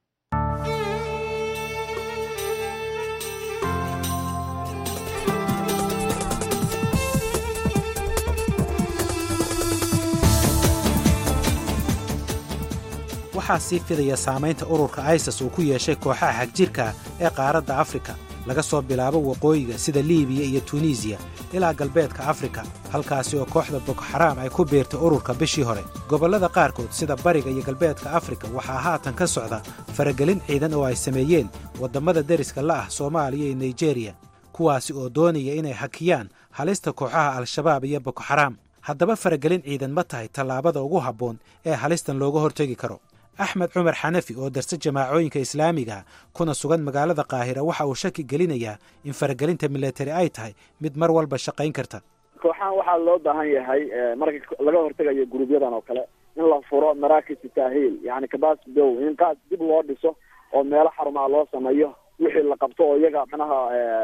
waxaa sii fidaya saamaynta ururka isis uu ku yeeshay kooxaha xagjirka ee qaaradda afrika laga soo bilaabo waqooyiga sida liibiya iyo tunisiya ilaa galbeedka afrika halkaasi oo kooxda boko xaraam ay ku biirtay ururka bishii hore gobollada qaarkood sida bariga iyo galbeedka afrika waxaa haatan ka socda faragelin ciidan oo ay sameeyeen waddammada deriska la ah soomaaliya iyo nigeriya kuwaasi oo doonaya inay hakiyaan halista kooxaha al-shabaab iyo boko xaraam haddaba faragelin ciidan ma tahay tallaabada ugu habboon ee halistan looga hortegi karo axmed cumar xanafi oo darse jamaacooyinka islaamiga kuna sugan magaalada qaahira waxa uu shaki gelinayaa in faragelinta militari ay tahay mid mar walba shaqayn karta kooxahan waxaa loo baahan yahay marka laga hortegayo gurubyadan oo kale in la furo maraakis taahiil yani capacity build in qaas dib loo dhiso oo meelo xarumaa loo sameeyo wixii la qabto oo iyaga macnaha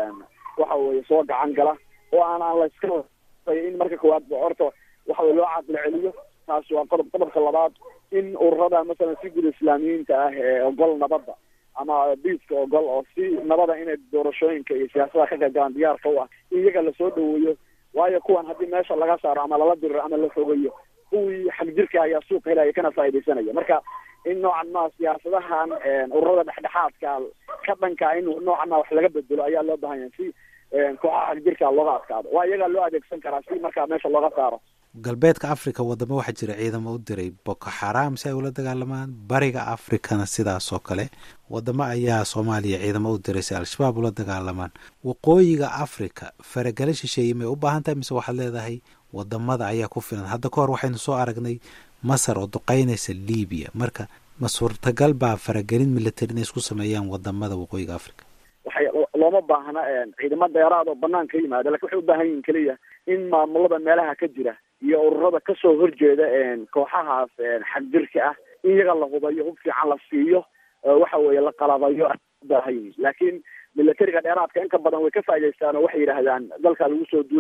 waxa weeye soo gacan gala oo aan aan la iska in marka koowaad horta waxa loo caadil celiyo taas waa qodob qodobka labaad in ururada masalan si guud islaamiyiinta ah ee ogol nabadda ama biiska ogol oo si nabada inay doorashooyinka iyo siyaasada ka qayb galaan diyaarka u ah in iyaga lasoo dhaweeyo waayo kuwan haddii meesha laga saaro ama lala diriro ama la fogayo kuwii xagjirka ayaa suuqa helaya kana faaidaysanaya marka in noocan maa siyaasadahan ururada dhexdhexaadka ka dhanka in noocan maa wax laga bedelo ayaa loo baahan yahay si kooxaha xagjirka looga adkaado waa iyagaa loo adeegsan karaa si markaa meesha looga saaro galbeedka afrika wadamo waxaa jira ciidamo u diray boko xaraam si ay ula dagaalamaan bariga afrikana sidaas oo kale wadamo ayaa soomaaliya ciidamo u diray si al-shabaab ula dagaalamaan waqooyiga afrika faragelin shisheeye may u baahan tahay mise waxaad leedahay wadamada ayaa ku filan hadda ka hor waxaynu soo aragnay masar oo duqeynaysa libiya marka ma suurtagal baa faragelin military inay isku sameeyaan wadamada waqooyiga afrika waxay looma baahna ciidamo dheeraad oo banaan ka yimaada lakin waxay u baahan yihin keliya in maamulada meelaha ka jira iyo ururada kasoo horjeeda kooxahaas xagjirka ah in iyaga la hubayo hub fiican la siiyo waxa weeye la qalabayo ubaahan yihin laakiin militariga dheeraadka inka badan way ka faa'idaystaan oo waxay yidhaahdaan dalkaa lagu soo duulay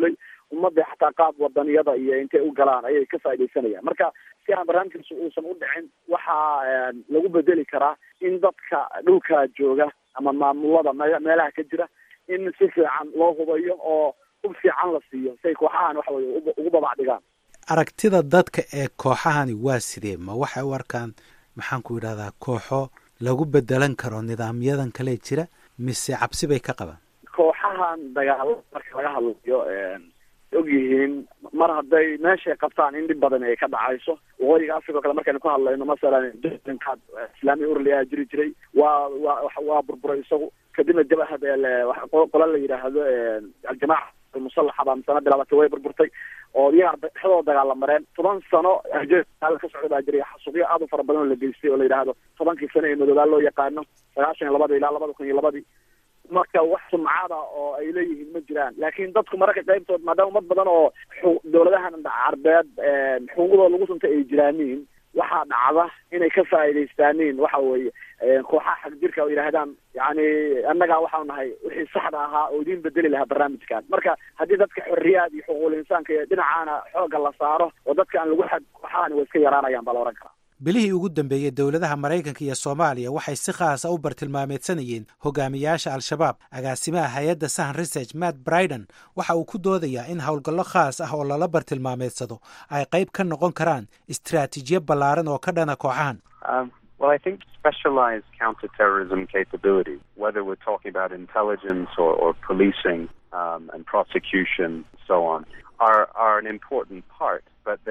ummadda xataa qaab wadaniyada iyo intay u galaan ayay ka faaidaysanayaan. marka si aan barnaamijkaas uusan u dhicin waxaa lagu bedeli karaa in dadka dhulka jooga ama maamulada meelaha ka jira in si fiican loo hubayo oo hub fiican la siiyo say kooxahan waxa weye ugu babac dhigaan. aragtida dadka ee kooxahani waa sidee? ma waxay u arkaan maxaan ku yidhahdaa kooxo lagu bedelan karo nidaamyadan kale jira mise cabsi bay ka qabaan? kooxahan dagaalo marka laga hadlayo og yihiin mar hadday meeshay qabtaan in dhib badan ay ka dhacayso. waqooyiga africa o kale markaynu ku hadlayno masalan dinkaad islaami urliyaa jiri jiray waa waa waa burburay isagu kadibna jabahad qola la yidhaahdo aljamaaca almusalaxa baa misana bilaabatay way burburtay oo iyaga dhexdooda dagaala mareen toban sano ka socda baa jiray xasuuqyo aad u fara badan oo la geystay oo la yidhaahdo tobankii sano ee madoobaa loo yaqaano sagaashan iyo labada ilaa labada kun iyo labadii. marka wax sumcada oo ay leeyihiin ma jiraan laakiin dadku mararka qaybtood maadaama umad badan oo dawladahan carbeed xuquuqdooda lagu suntay ay jiraaniin waxaa dhacda inay ka faa'iidaystaaniin waxa weeye kooxaha xag jirka oo yidhaahdaan yani annagaa waxaanu nahay wixii saxda ahaa oo idiin bedeli lahaa barnaamijkan. marka haddii dadka xorriyaad iyo xuquuqul insaanka iyo dhinacaana xoogga la saaro oo dadka aan lagu xad kooxahani way iska yaraanayaan baa la ohan karaa. bilihii ugu dambeeyey dowladaha maraykanka iyo soomaaliya waxay si khaasa u bartilmaameedsanayeen hogaamiyaasha al-shabaab. agaasimaha hay-adda sahan research matt briden waxa uu ku doodayaa in howlgallo khaas ah oo lala bartilmaameedsado ay qayb ka noqon karaan istiraatiijiyo ballaaran oo ka dhana kooxahan. Well, I think specialized counterterrorism capabilities, whether we're talking about intelligence or, or policing um, and prosecution, so on, are, are an important part.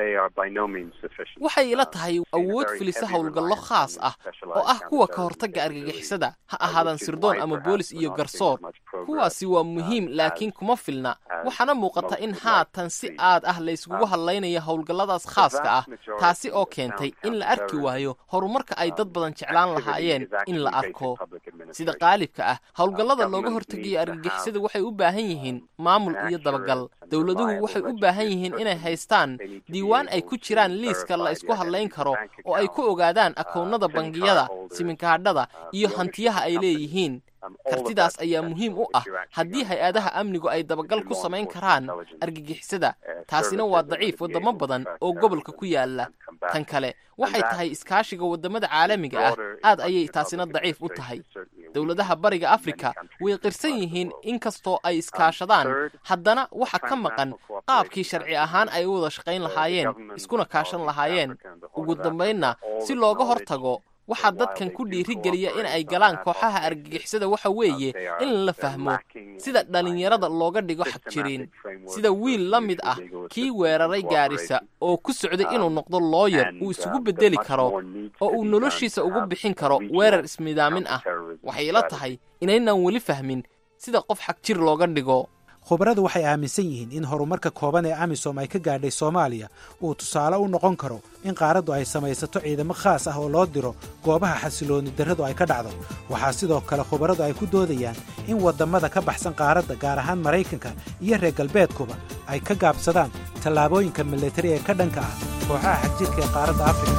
waxay ila tahay awood filisa howlgallo khaas ah oo ah kuwa ka hortagga argagixisada ha ahaadaan sirdoon ama boolis iyo garsoor. kuwaasi waa muhiim laakiin kuma filna. waxaana muuqata in haatan si aad ah la yskugu hadlaynayo howlgalladaas khaaska ah taasi oo keentay in la arki waayo horumarka ay dad badan jeclaan lahaayeen in la arko. sida qaalibka ah howlgallada looga hortagayo argagixisada waxay u baahan yihiin maamul iyo dabagal. dowladuhu waxay u baahan yihiin inay haystaan diiwaan ay ku jiraan liiska la isku hadlayn karo oo ay ku ogaadaan akoonnada bangiyada, siminkaadhada iyo hantiyaha ay leeyihiin. kartidaas ayaa muhiim u ah haddii hay-adaha amnigu ay dabagal ku samayn karaan argagixisada. taasina waa daciif waddamo badan oo gobolka ku yaala. tan kale waxay tahay iskaashiga waddamada caalamiga ah aad ayay taasina daciif u tahay. dowladaha bariga afrika way qirsan yihiin in kastoo ay iskaashadaan haddana waxa ka maqan qaabkii sharci ahaan ay u wada shaqayn lahaayeen iskuna kaashan lahaayeen. ugu dambaynna si looga hortago waxaa dadkan ku dhiirigeliya in ay galaan kooxaha argagixisada waxa weeye in la fahmo sida dhalinyarada looga dhigo xagjiriin, sida wiil la mid ah kii weeraray gaarisa oo ku socday inuu noqdo looyar uu isugu bedeli karo oo uu noloshiisa ugu bixin karo weerar ismidaamin ah. waxay ila tahay inaynan weli fahmin sida qof xagjir looga dhigo. khubaradu waxay aaminsan yihiin in horumarka kooban ee amisom ay ka gaadhay soomaaliya uu tusaale u noqon karo in qaaraddu ay samaysato ciidamo khaas ah oo loo diro goobaha xasilooni darradu ay ka dhacdo. waxaa sidoo kale khubaradu ay ku doodayaan in waddamada ka baxsan qaaradda gaar ahaan maraykanka iyo reer galbeedkuba ay ka gaabsadaan tallaabooyinka militari ee ka dhanka ah kooxaha xagjirka ee qaaradda afrika.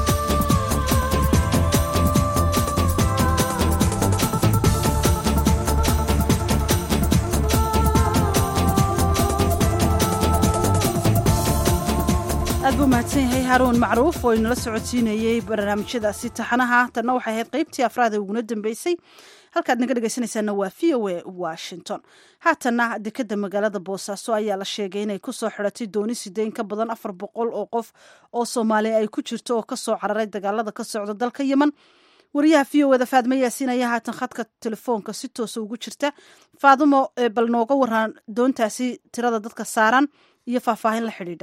aad buu mahadsan yahay haaruun macruuf oo inala socodsiinayey barnaamijyadaasi taxanaha. tanna waxay ahayd qaybtii afraad ee uguna dambeysay. halkaad naga dhegaysanaysaana waa v o a washington. haatanna dekeda magaalada boosaaso ayaa la sheegay inay kusoo xiratay dooni sideyn ka badan afar boqol oo qof oo soomaaliya ay ku jirto oo kasoo cararay dagaalada ka socda dalka yemen. wariyaha v o eda faadimo yaasiin ayaa haatan khadka telefoonka si toosa ugu jirta. faadimo bal nooga waraan doontaasi tirada dadka saaran iyo faahfaahin la xidhiidha.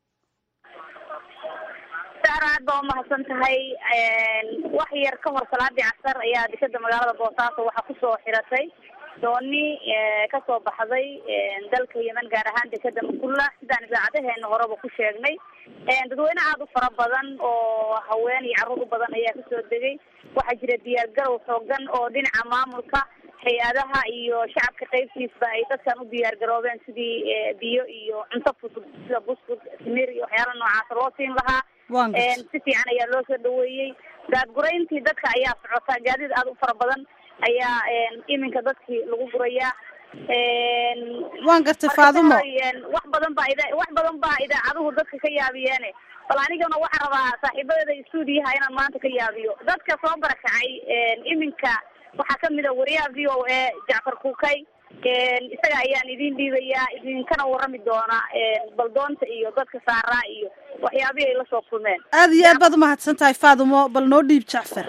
aad baa umahadsan tahay. wax yar ka hor salaadii casar ayaa dekeda magaalada boosaaso waxaa kusoo xiratay dooni kasoo baxday dalka yemen gaar ahaan dekeda makulla. sidaan idaacadaheena horeba ku sheegnay dadweyne aada u fara badan oo haween iyo carruur u badan ayaa kasoo degay. waxaa jira diyaargarow xoogan oo dhinaca maamulka hay-adaha iyo shacabka qaybtiisba ay dadkan u diyaargaroobeen sidii biyo iyo cunto fudud sida buskud, timir iyo waxyaala noocaasa loo siin lahaa. si fiican ayaa loo soo dhaweeyey. daadgurayntii dadka ayaa socota. gaadiid aada u fara badan ayaa iminka dadkii lagu gurayaa. waan gartay Faadumo wax badan baa ida wax badan baa idaacaduhu dadka ka yaabiyeene bal anigana waxaan rabaa saaxiibadayda stuudiyaha inaan maanta ka yaabiyo dadka soo barakacay iminka waxaa kamid ah wariyaha v o a Jacfar Kukay isaga ayaan idin dhiibayaa idinkana warami doona baldoonta iyo dadka saaraa iyo waxyaabihi ay la soo kulmeen aad iyo aad baad umahadsan tahay Faadumo bal noo dhiib Jacfar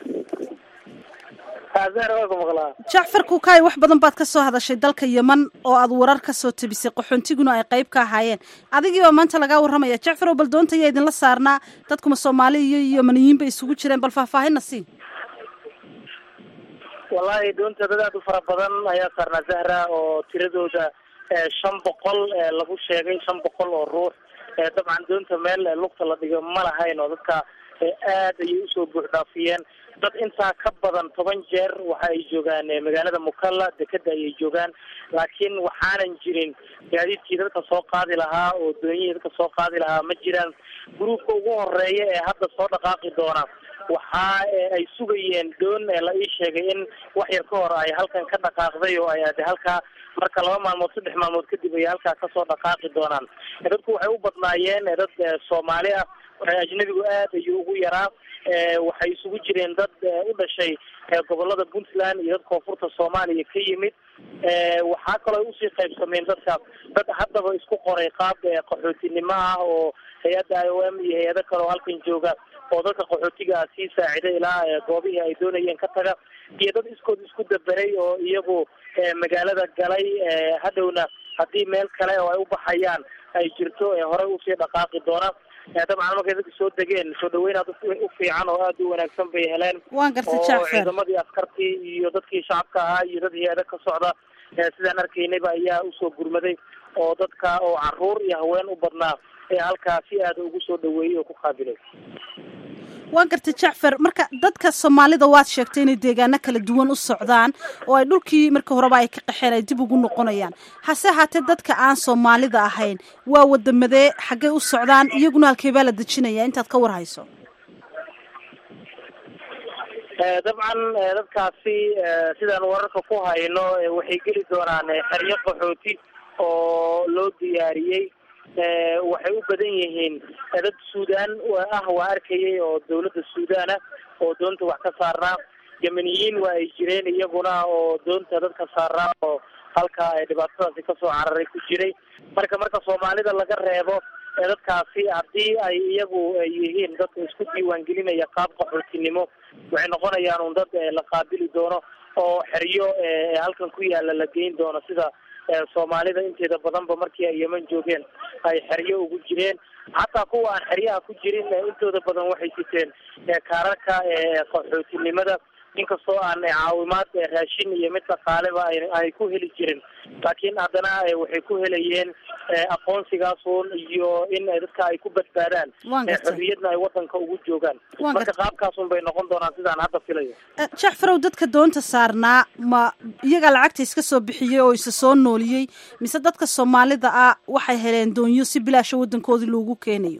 Jacfar Kukay wax badan baad ka soo hadashay dalka Yemen oo aad warar ka soo tabisay qaxoontiguna ay qayb ka ahaayeen adigiiba maanta laga waramaya Jacfar oo baldoonta ay idin la saarnaa dadkuma Soomaali iyo Yemeniyiin bay isugu jireen bal faahfaahin siin wallahi doonta dad aad u fara badan ayaa saarnaa Zahra oo tiradooda shan boqol lagu sheegay shan boqol oo ruux dabcan doonta meel lugta la dhigo ma lahayn oo dadka aad ay u soo buux dhaafiyeen dad intaa ka badan toban jeer waxa ay joogaan magaalada Mukalla dekada ay joogaan laakiin waxaanan jirin gaadiidkii dadka soo qaadi lahaa oo dooniyada dadka soo qaadi lahaa ma jiraan gruubka ugu horeeya ee hadda soo dhaqaaqi doona waxa ay sugayeen doon la ii sheegay in wax yar ka hor ay halkan ka dhaqaaqday oo ay aad halka marka laba maalmood saddex maalmood kadib ay halka ka soo dhaqaaqi doonaan dadku waxay u badnaayeen dad Soomaali ah ajnabigu aad ayuu ugu yaraa waxay isugu jireen dad u dhashay gobolada Puntland iyo dadka koonfurta Soomaaliya ka yimid waxaa kaloo usii qaybsameen dadka dad haddaba isku qoray qaab qaxootinimo ah oo hay'adda I O M iyo hay'ado kale oo halkan jooga oo dadka qaxootiga sii saaciday ilaa goobihii ay doonayeen ka taga iyo dad iskood isku dabaray oo iyagu magaalada galay hadhowna haddii meel kale oo ay u baxayaan ay jirto hore usii dhaqaaqi doona dabcan markay dadka soo degeen soo dhaweyn aad u fiican oo aad u wanaagsan bay heleen waan gartay Jacfar ciidamadii askartii iyo dadkii shacabka ahaa iyo dad hay'ado ka socda sidaan arkaynayba ayaa usoo gurmaday oo dadka oo caruur iyo haween u badnaa ee halkaasi aad ugu soo dhaweeyay oo ku qaabilay waan gartay Jacfar marka dadka Soomaalida waad sheegtay inay deegaano kala duwan u socdaan oo ay dhulkii marka horeba ay ka qaxeen ay dib ugu noqonayaan hase haatee dadka aan Soomaalida ahayn waa wadamadee xagee u socdaan iyaguna halkee baa la dejinayaa intaad ka war hayso dabcan dadkaasi sidaan wararka ku hayno waxay geli doonaan xeryo qaxooti oo loo diyaariyey waxay u badan yihiin dad Suudaan ah waa arkayay oo dawladda Suudaan ah oo doonta wax ka saarnaa Yemeniyiin waa ay jireen iyaguna oo doonta dadka saarnaa oo halka ay dhibaatadaasi ka soo cararay ku jiray marka marka Soomaalida laga reebo dadkaasi haddii ay iyagu yihiin dadka isku diiwaan gelinaya qaab qaxootinimo waxay noqonayaan un dad la qaabili doono oo xeryo halkan ku yaala la geyn doono sida Soomaalida inteeda badanba markii ay Yemen joogeen ay xeryo ugu jireen hatta kuwa aan xeryaha ku jirin intooda badan waxay siteen kaararka qaxootinimada inkastoo aan caawimaad raashin iyo mid dhaqaaleba ay ku heli jirin laakiin haddana waxay ku helayeen aqoonsigaas iyo in dadka ay ku badbaadaan xorriyadna ay wadanka ugu joogaan marka qaabkaas un bay noqon doonaan sidaan hadda filayo Jacfarow dadka doonta saarnaa ma iyaga lacagta iska soo bixiyay oo isa soo nooliyey mise dadka Soomaalida ah waxay heleen doonyo si bilaash wadankoodii loogu keenayo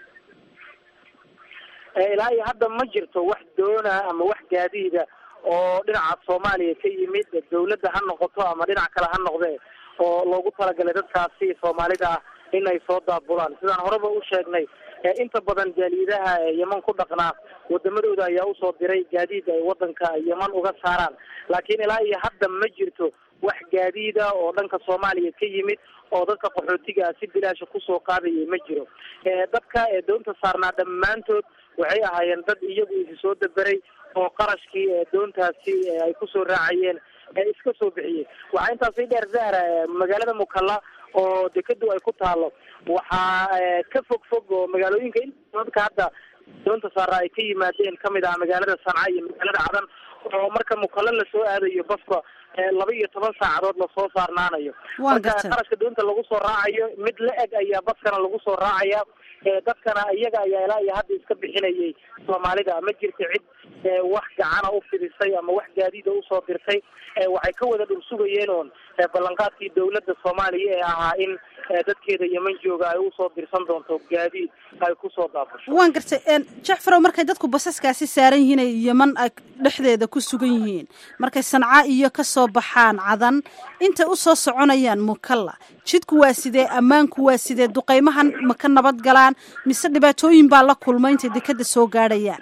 ilaa iyo hadda ma jirto wax doona ama wax gaadiida oo dhinaca Soomaaliya ka yimid dawladda ha noqoto ama dhinac kale ha noqdee oo loogu talagalay dadkaasi Soomaalida ah in ay soo daabulaan sidaan horeba u sheegnay inta badan jaaliyadaha Yemen ku dhaqnaa wadamadooda ayaa u soo diray gaadiid ay wadanka Yemen uga saaraan laakiin ilaa iyo hadda ma jirto wax gaadiida oo dhanka Soomaaliya ka yimid oo dadka qaxootiga si bilaash ku soo qaadayay ma jiro dadka doonta saarnaa dhammaantood waxay ahaayeen dad iyagu isu soo dabaray oo qarashkii doontaasi ay ku soo raacayeen iska soo bixiyay waxa intaas dheer Zahra magaalada Mukalla oo dekadu ay ku taalo waxa ka fog fog oo magaalooyinka dadka hadda doonta saaraa ay ka yimaadeen kamid ah magaalada Sanca iyo magaalada Cadan oo marka Mukalla la soo aadayo baska laba iyo toban saacadood la soo saarnaanayo marka qarashka doonta lagu soo raacayo mid la eg ayaa baskana lagu soo raacaya dadkana iyaga ayaa ilaa iyo hadda iska bixinayay Soomaalida ma jirto cid wax gacana u fidisay ama wax gaadiida usoo dirtay. Waxay ka wada dhul sugayeen oon ballanqaadkii dowladda Soomaaliya ee ahaa in dadkeeda Yemen jooga ay usoo dirsan doonto gaadiid ay kusoo daabasho. waan gartay Jacfar markay dadku basaskaasi saaran yihiin ay Yemen dhexdeeda ku sugan yihiin markay Sanca iyo ka soo baxaan Cadan inta u soo soconayaan Mukalla jidku waa sidee ammaanku waa sidee duqeymahan ma ka nabad galaan mise dhibaatooyin baa la kulmay inta dekada soo gaarayaan.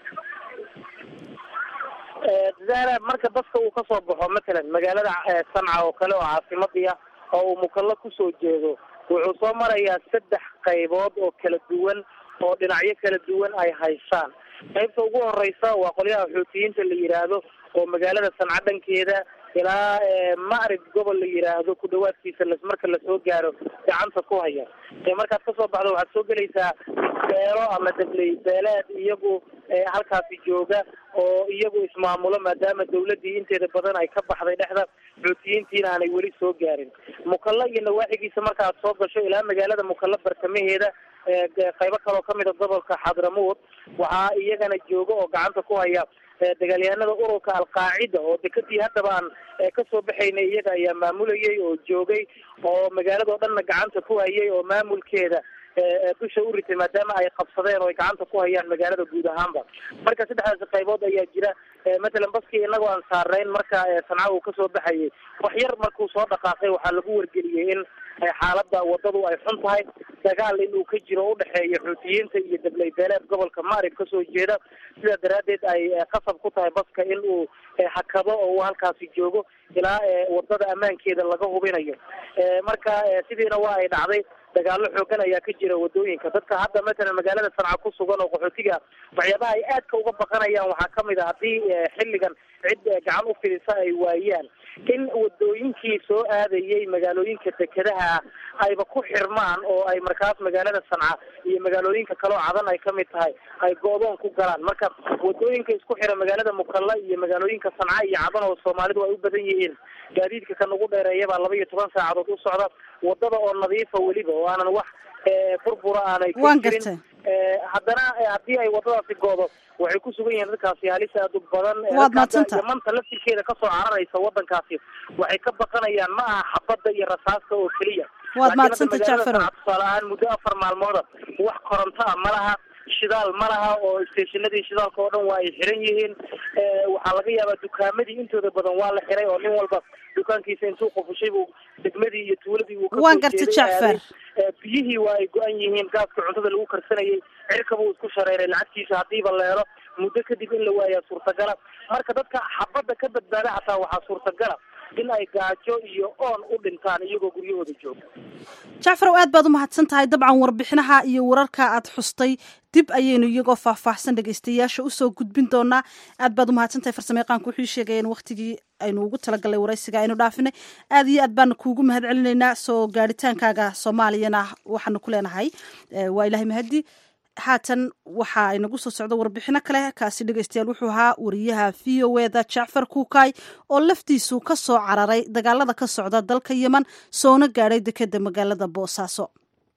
Zahra marka baska uu ka soo baxo matalan magaalada Sanca oo kale oo caasimadiya oo uu Mukalla ku soo jeedo wuxuu soo marayaa saddex qaybood oo kala duwan oo dhinacyo kala duwan ay haystaan. qaybta ugu horeysa waa qolyaha Xuutiyiinta la yiraahdo oo magaalada Sanca dhankeeda ilaa Ma'rib gobol la yiraahdo ku dhawaadkiisa marka la soo gaaro gacanta ku haya. markaad ka soo baxdo waxaad soo gelaysaa beelo ama dabley beeleed iyagu halkaasi jooga oo iyagu ismaamulo maadaama dawladii inteeda badan ay ka baxday dhexda Xuutiyiintiina aanay weli soo gaarin. Mukalla iyo nawaaxigiisa marka aad soo gasho ilaa magaalada Mukalla bartamaheeda qaybo kale oo kamid ah gobolka Xadramut waxaa iyagana jooga oo gacanta ku haya dagaalyahanada ururka Al-Qaacida oo dekadii haddaba aan ka soo baxaynay iyaga ayaa maamulayay oo joogay oo magaalada oo dhanna gacanta ku hayay oo maamulkeeda dusha u ritay maadaama ay qabsadeen oo ay gacanta ku hayaan magaalada guud ahaanba. marka saddexdaas qaybood ayaa jira matalan baskii inagoo aan saarayn marka Sanca uu ka soo baxayay wax yar markuu soo dhaqaaqay waxaa lagu wargeliyay in xaaladda wadadu ay xun tahay dagaal inuu ka jiro u dhaxeeyo Xuutiyiinta iyo dabley beeleed gobolka Ma'rib ka soo jeeda sida daraadeed ay qasab ku tahay baska in uu hakado oo halkaasi joogo ilaa wadada ammaankeeda laga hubinayo. marka sidiina waa ay dhacday dagaalo xoogan ayaa ka jira wadooyinka dadka hadda matalan magaalada Sanca ku sugan oo qaxootiga waxyaabaha ay aadka uga baqanayaan waxaa kamid ah haddii xilligan cid gacan u fidisa ay waayaan in wadooyinkii soo aadayay magaalooyinka dekedaha ayba ku xirmaan oo ay markaas magaalada Sanca iyo magaalooyinka kale oo Cadan ay kamid tahay ay go'doon ku galaan. marka wadooyinka isku xira magaalada Mukalla iyo magaalooyinka Sanca iyo Cadan oo Soomaalidu ay u badan yihiin gaadiidka kan ugu dheereeya baa laba iyo toban saacadood u socda wadada oo nadiifa weliba oo aanan wax burbura aanay ku jirin. haddana haddii ay wadadaasi goodo waxay ku sugan yihiin dadkaasi halis aad u badan. Yamanta laftirkeeda kasoo cararaysa wadankaasi waxay ka baqanayaan ma aha xabadda iyo rasaasta oo keliya. waad maadsanta Jacfar tusaale ahaan muddo afar maalmood wax koronto ah ma laha shidaal ma laha oo isteeshinadii shidaalka oo dhan waa ay xiran yihiin. waxaa laga yaabaa dukaamadii intooda badan waa la xiray oo nin walba dukaankiisa intuu qofushay buu degmadii iyo tuuladii uu ka waan gartay Jacfar biyihii waa ay go-an yihiin gaaska cuntada lagu karsanayay cirka buu isku shareeray lacagtiisa hadiiba la helo muddo kadib in la waayaa suurtagala. marka dadka xabadda ka badbaada xataa waxaa suurtagala in ay gaajo iyo oon u dhintaan iyagoo guryahooda jooga. Jacfar aad baad u mahadsan tahay dabcan warbixinaha iyo wararka aad xustay dib ayaynu iyagoo faahfaahsan dhageystayaasha usoo gudbin doonaa. aad baad u mahadsan tahay farsamayaqaanku wuxuu sheegayeen waqtigii aynu ugu talagalay waraysiga aynu dhaafinay aad iyo aad baan kuugu mahad celinaynaa soo gaaritaankaaga Soomaaliyana waxaanu ku leenahay waa ilaahay mahadi. haatan waxa ay nagu soo socdo warbixino kale kaasi dhageystayaal wuxuu ahaa wariyaha V O A da Jacfar Kuukay oo laftiisu ka soo cararay dagaalada ka socda dalka Yemen soona gaaray dekada magaalada Boosaaso.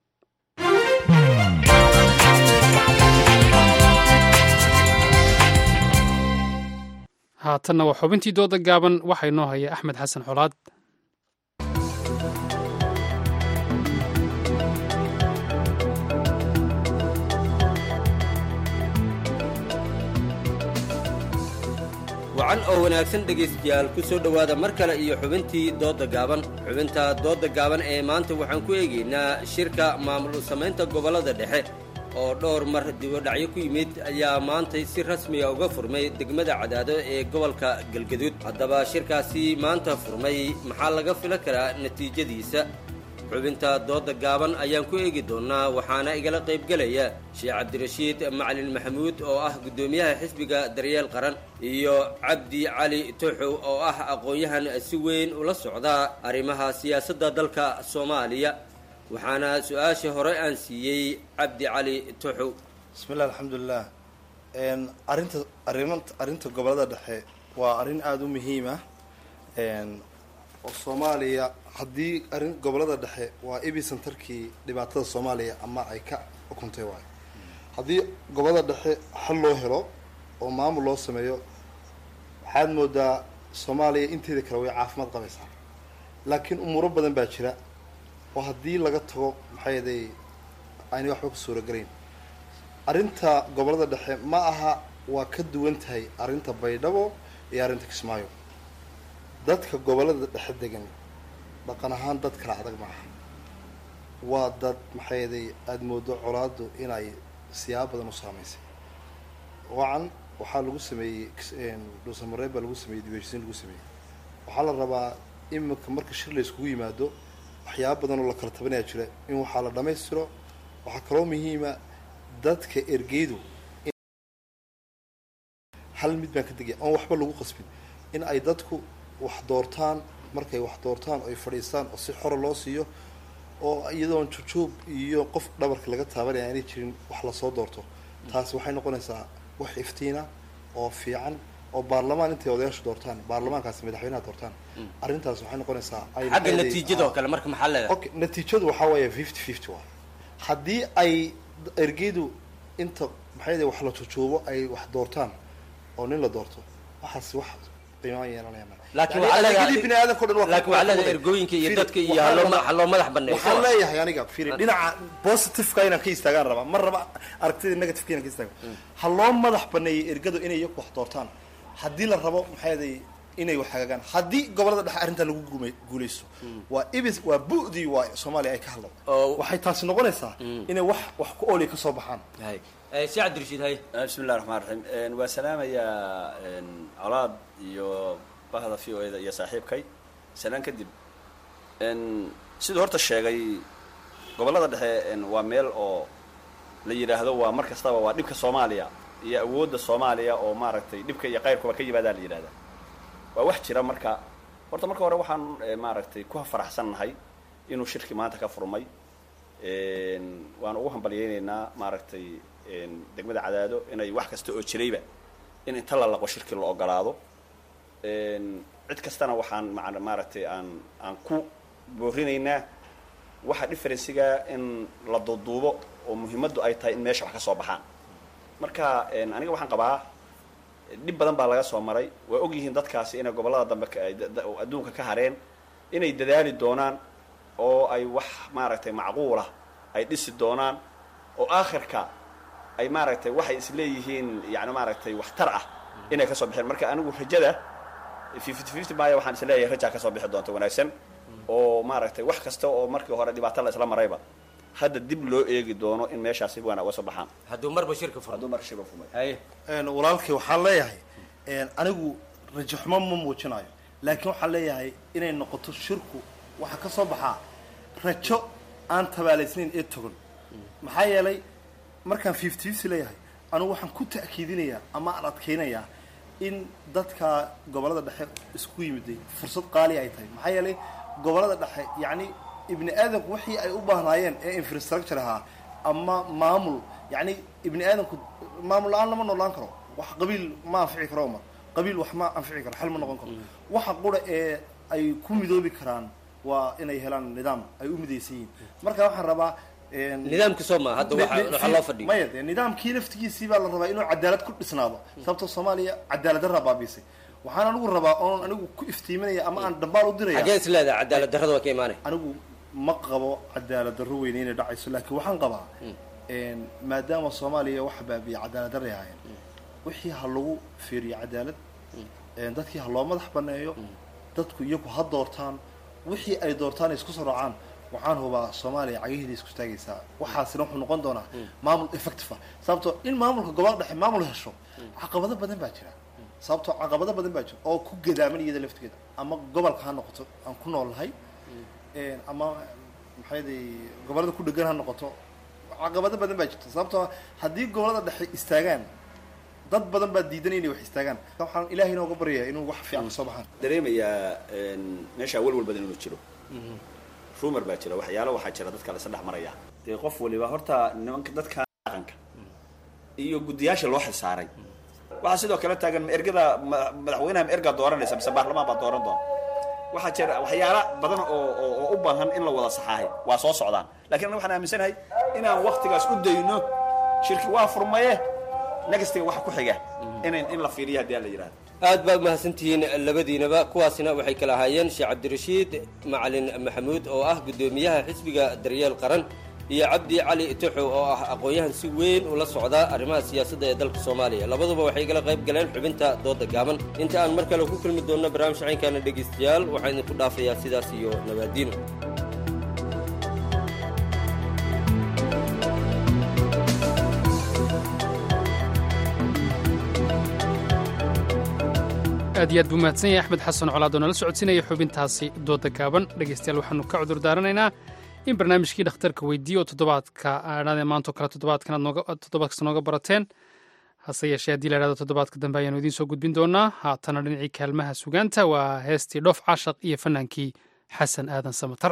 haatanna waa xubintii dooda gaaban waxaa inoo haya Axmed Xasan Xolaad. wacan oo wanaagsan dhegaystayaal ku soo dhowaada mar kale iyo xubintii dooda gaaban xubinta dooda gaaban ee maanta waxaan ku eegaynaa shirka maamul u samaynta gobollada dhexe oo dhowr mar dibadhacyo ku yimid ayaa maantay si rasmiga uga furmay degmada Cadaado ee gobolka Galgaduud. haddaba shirkaasi maanta furmay maxaa laga filan karaa natiijadiisa? xubinta dooda gaaban ayaan ku eegi doonaa waxaana igala qayb galaya Sheekh Cabdirashiid Macalin Maxamuud oo ah gudoomiyaha xisbiga Daryeel Qaran iyo Cabdi Cali Tuxow oo ah aqoon-yahan si weyn ula socda arrimaha siyaasadda dalka Soomaaliya. waxaana su-aasha hore aan siiyey Cabdi Cali Tuxow. bismillah alxamdulilah arinta arimanta arrinta gobolada dhexe waa arrin aada u muhiim ah oo Soomaaliya haddii arrin gobolada dhexe waa epicenterkii dhibaatada Soomaaliya ama ay ka ukuntay waay haddii gobolada dhexe xal loo helo oo maamul loo sameeyo waxaad moodaa soomaaliya inteeda kale way caafimaad qabaysaa laakiin umuuro badan baa jira oo haddii laga tago maxay yaday aynay waxba ku suuragelayn arrinta gobollada dhexe ma aha waa ka duwan tahay arrinta baydhabo iyo arrinta kismaayo dadka gobollada dhexe degan dhaqan ahaan dad kala adag maaha waa dad maxay yaday aada moodo colaadu inay siyaabo badan u saamaysay wacan waxaa lagu sameeyey dhuusamareeb baa lagu sameeyey dibheshiisiin lagu sameeyey waxaa la rabaa iminka marka shir la iskugu yimaado waxyaaba badan oo la kala tabanayaa jira in waxaa la dhammaystiro waxaa kaloo muhiima dadka ergeydu hal mid baan ka degaya oon waxba lagu qasbin in ay dadku wax doortaan markay wax doortaan oo ay fadhiistaan oo si xora loo siiyo oo iyadoon jujuub iyo qof dhabarka laga taabanaya aanay jirin wax lasoo doorto taasi waxay noqonaysaa wax iftiina oo fiican oo baarlamaan intay odayaashu doortaan baarlamaankaasi madaxweynaha doortaan arrintaas waxay noqonaysaa xagga natiijadoo kale marka maxaa leedahay okay natiijadu waxaa weeye fifty fifty waa haddii ay ergeydu inta maxay yahay wax la jujuubo ay wax doortaan oo nin la doorto waxaas wax qiimo yeelanayaan laakiin waxa leeyahay bini aadamku dhan waa laakiin waxa leeyahay ergooyinka iyo dadka iyo haloo madax banneeyo waxaan leeyahay aniga fiiri dhinaca positive-ka inaan ka istaagaan rabaa ma raba aragtida negative-ka inaan ka istaago haloo madax banneeyo ergadu inay iyagu wax doortaan haddii la rabo maxay yahay inay wax hagaagaan haddii gobollada dhexe arrintaa lagu guuleysto waa ibis waa bu'dii waa soomaaliya ay ka hadlo waxay taasi noqonaysaa inay wax wax ku ooli ka soo baxaan si cabdirashiid hay bismillahi raxmaan raxiim waa salaamayaa colaad iyo bahda v o eda iyo saaxiibkay salaan kadib siduu horta sheegay gobollada dhexe waa meel oo la yidhaahdo waa mar kastaba waa dhibka soomaaliya iyo awoodda soomaaliya oo maaragtay dhibka iyo qayrkuba ka yimaadaa la yidhahdaa waa wax jira marka horta marka hore waxaan maaragtay ku faraxsannahay inuu shirki maanta ka furmay waan ugu hambalyaynaynaa maaragtay degmada cadaado inay wax kasta oo jirayba in inta la laqo shirki la ogolaado cid kastana waxaan maaragtay aan aan ku boorinaynaa waxa differenciga in la duuduubo oo muhiimaddu ay tahay in meesha wax ka soo baxaan marka aniga waxaan qabaa dhib badan baa laga soo maray waa og yihiin dadkaasi inay gobollada dambe adduunka ka hareen inay dadaali doonaan oo ay wax maaragtay macquulah ay dhisi doonaan oo aakhirka ay maaragtay waxay isleeyihiin yani maaragtay waxtar ah inay kasoo bixeen marka anigu rajada fifty fifty maya waxaan isleeyahay rajaa kasoo bixi doonta wanaagsan oo maaragtay wax kasta oo markii hore dhibaato la isla marayba hadda dib loo eegi doono in meeshaasi waana uga soo baxaan hadduu marba shirka furo hadduu mar shirka fumay haye walaalkay waxaan leeyahay anigu rajo xumo ma muujinayo laakiin waxaan leeyahay inay noqoto shirku waxa ka soo baxaa rajo aan tabaalaysnayn ee togan maxaa yeelay markaan fifty fifty leeyahay anigu waxaan ku ta'kiidinayaa ama aan adkaynayaa in dadka gobollada dhexe isku yimiday fursad qaali ay tahay maxaa yeelay gobollada dhexe yacni ibni aadamku wixii ay u baahnaayeen ee infrastructure ahaa ama maamul yacni ibni aadamku maamul la-aan lama noolaan karo wax qabiil ma anfici karo ma qabiil wax ma anfici karo xal ma noqon karo waxa qura ee ay ku midoobi karaan waa inay helaan nidaam ay u midaysan yihiin marka waxaan rabaa nidaamka soo ma hadda waxa loo fadhiyo maya dee nidaamkii laftigiisii baa la rabaa inuu cadaalad ku dhisnaado sababtoo soomaaliya cadaalad darra baabiisay waxaan anigu rabaa oon anigu ku iftiiminaya ama aan dhambaal u diraya xagee is leedahay cadaalad darrada waa ka imaanay anigu ma qabo cadaalad darro weyne inay dhacayso laakiin waxaan qabaa maadaama soomaaliya waxa baabiya cadaalad darray ahaayeen wixii ha lagu fiiriyo cadaalad dadkii ha loo madax baneeyo dadku iyagu ha doortaan wixii ay doortaan ay isku soo raacaan waxaan hubaa soomaaliya cagaheeda isku taagaysaa waxaasina wuxuu noqon doonaa maamul effective ah sababtoo in maamulka gobolka dhexe maamul hesho caqabado badan baa jira sababtoo caqabado badan baa jira oo ku gadaaman iyada laftigeeda ama gobolka ha noqoto aan ku noolnahay ama maxayday gobollada ku dhegan ha noqoto caqabado badan baa jirta sababtoo haddii gobollada dhexe istaagaan dad badan baa diidan inay wax istaagaan waxaan ilaahay inooga baryayaa inuu wax fiican kasoo baxaan dareemayaa meesha walwal badan inuu jiro rumor baa jira waxyaalo waxaa jira dadka la isla dhex maraya dee qof waliba horta nimanka dadka dhaqanka iyo guddiyaasha loo xilsaaray waxaa sidoo kale taagan ma ergada madaxweynaha ma ergaa dooranaysa mise baarlamaan baa dooran doona waxaa jira waxyaala badan oo oo u baahan in la wada saxaahay waa soo socdaan laakiin waxaan aaminsanahay inaan waktigaas u dayno shirki waa furmaye nextiga waxa ku xiga in in la fiiriyo haddii la yiraahdo aad baad mahadsantihiin labadiinaba kuwaasina waxay kala ahaayeen sheekh cabdirashiid macalin maxamuud oo ah guddoomiyaha xisbiga daryeel qaran iyo cabdi cali itoxo oo ah aqoon-yahan si weyn ula socda arrimaha siyaasadda ee dalka soomaaliya labaduba waxay kala qayb galeen xubinta dooda gaaban inta aan mar kale ku kulmi doonno barnaamij caynkaana dhegaystayaal waxaan idinku dhaafayaa sidaas iyo nabaadiino aad iyo aad buu mahadsan yahay axmed xasan colaad oo nala socodsiinaya xubintaasi dooda gaaban dhegaystayaal waxaanu ka cudur daaranaynaa in barnaamijkii dhakhtarka weydiiye oo toddobaadka aadhaadee maantao kale toddobaadkan aad nooga toddobaad kasta nooga barateen hase yeeshee haddii la idhahdo toddobaadka dambe ayaanu idiin soo gudbin doonaa haatana dhinacii kaalmaha sugaanta waa heestii dhoof caashaq iyo fannaankii xasan aadan samatar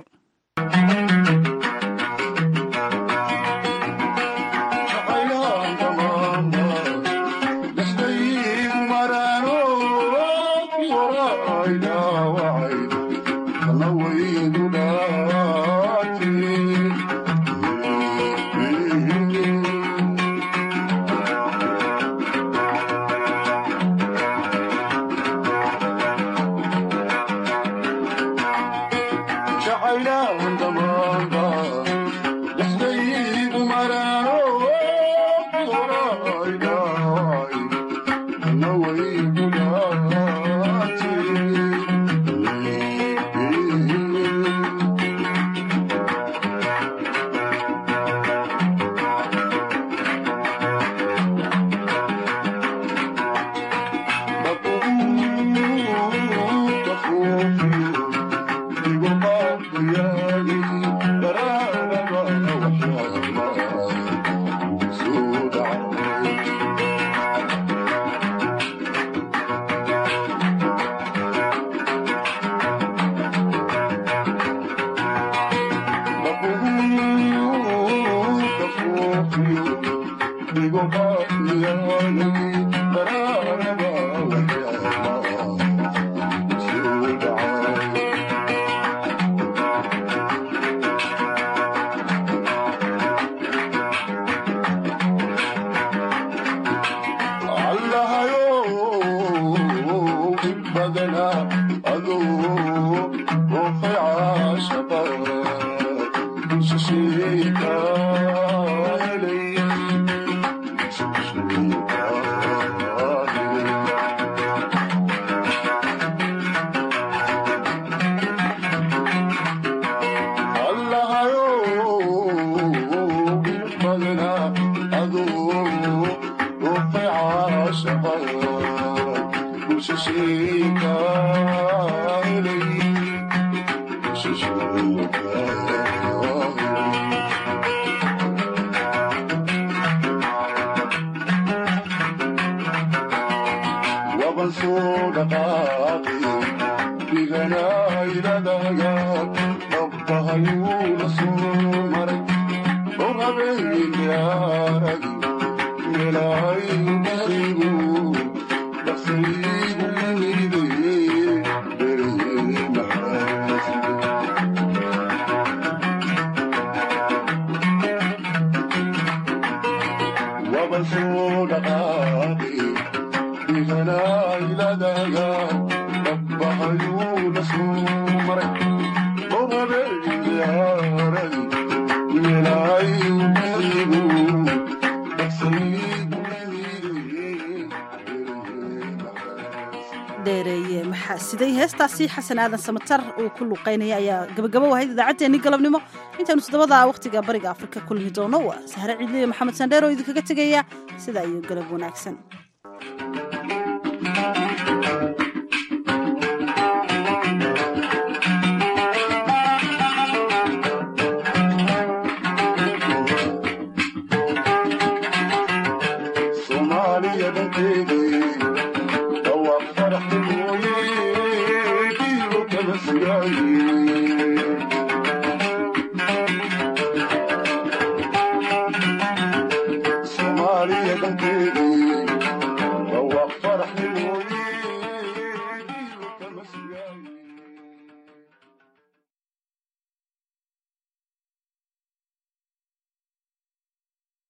siday heestaasi xasan aadan samatar uu ku luuqaynaya ayaa gabagabo wahayd idaacaddeenii galabnimo intaanu toddobada wakhtiga bariga afrika kulmi doono waa sahre ciidliyo maxamed sandheer oo idinkaga tegaya sidaa iyo galab wanaagsan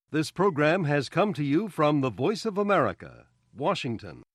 This program has come to you from the Voice of America, Washington.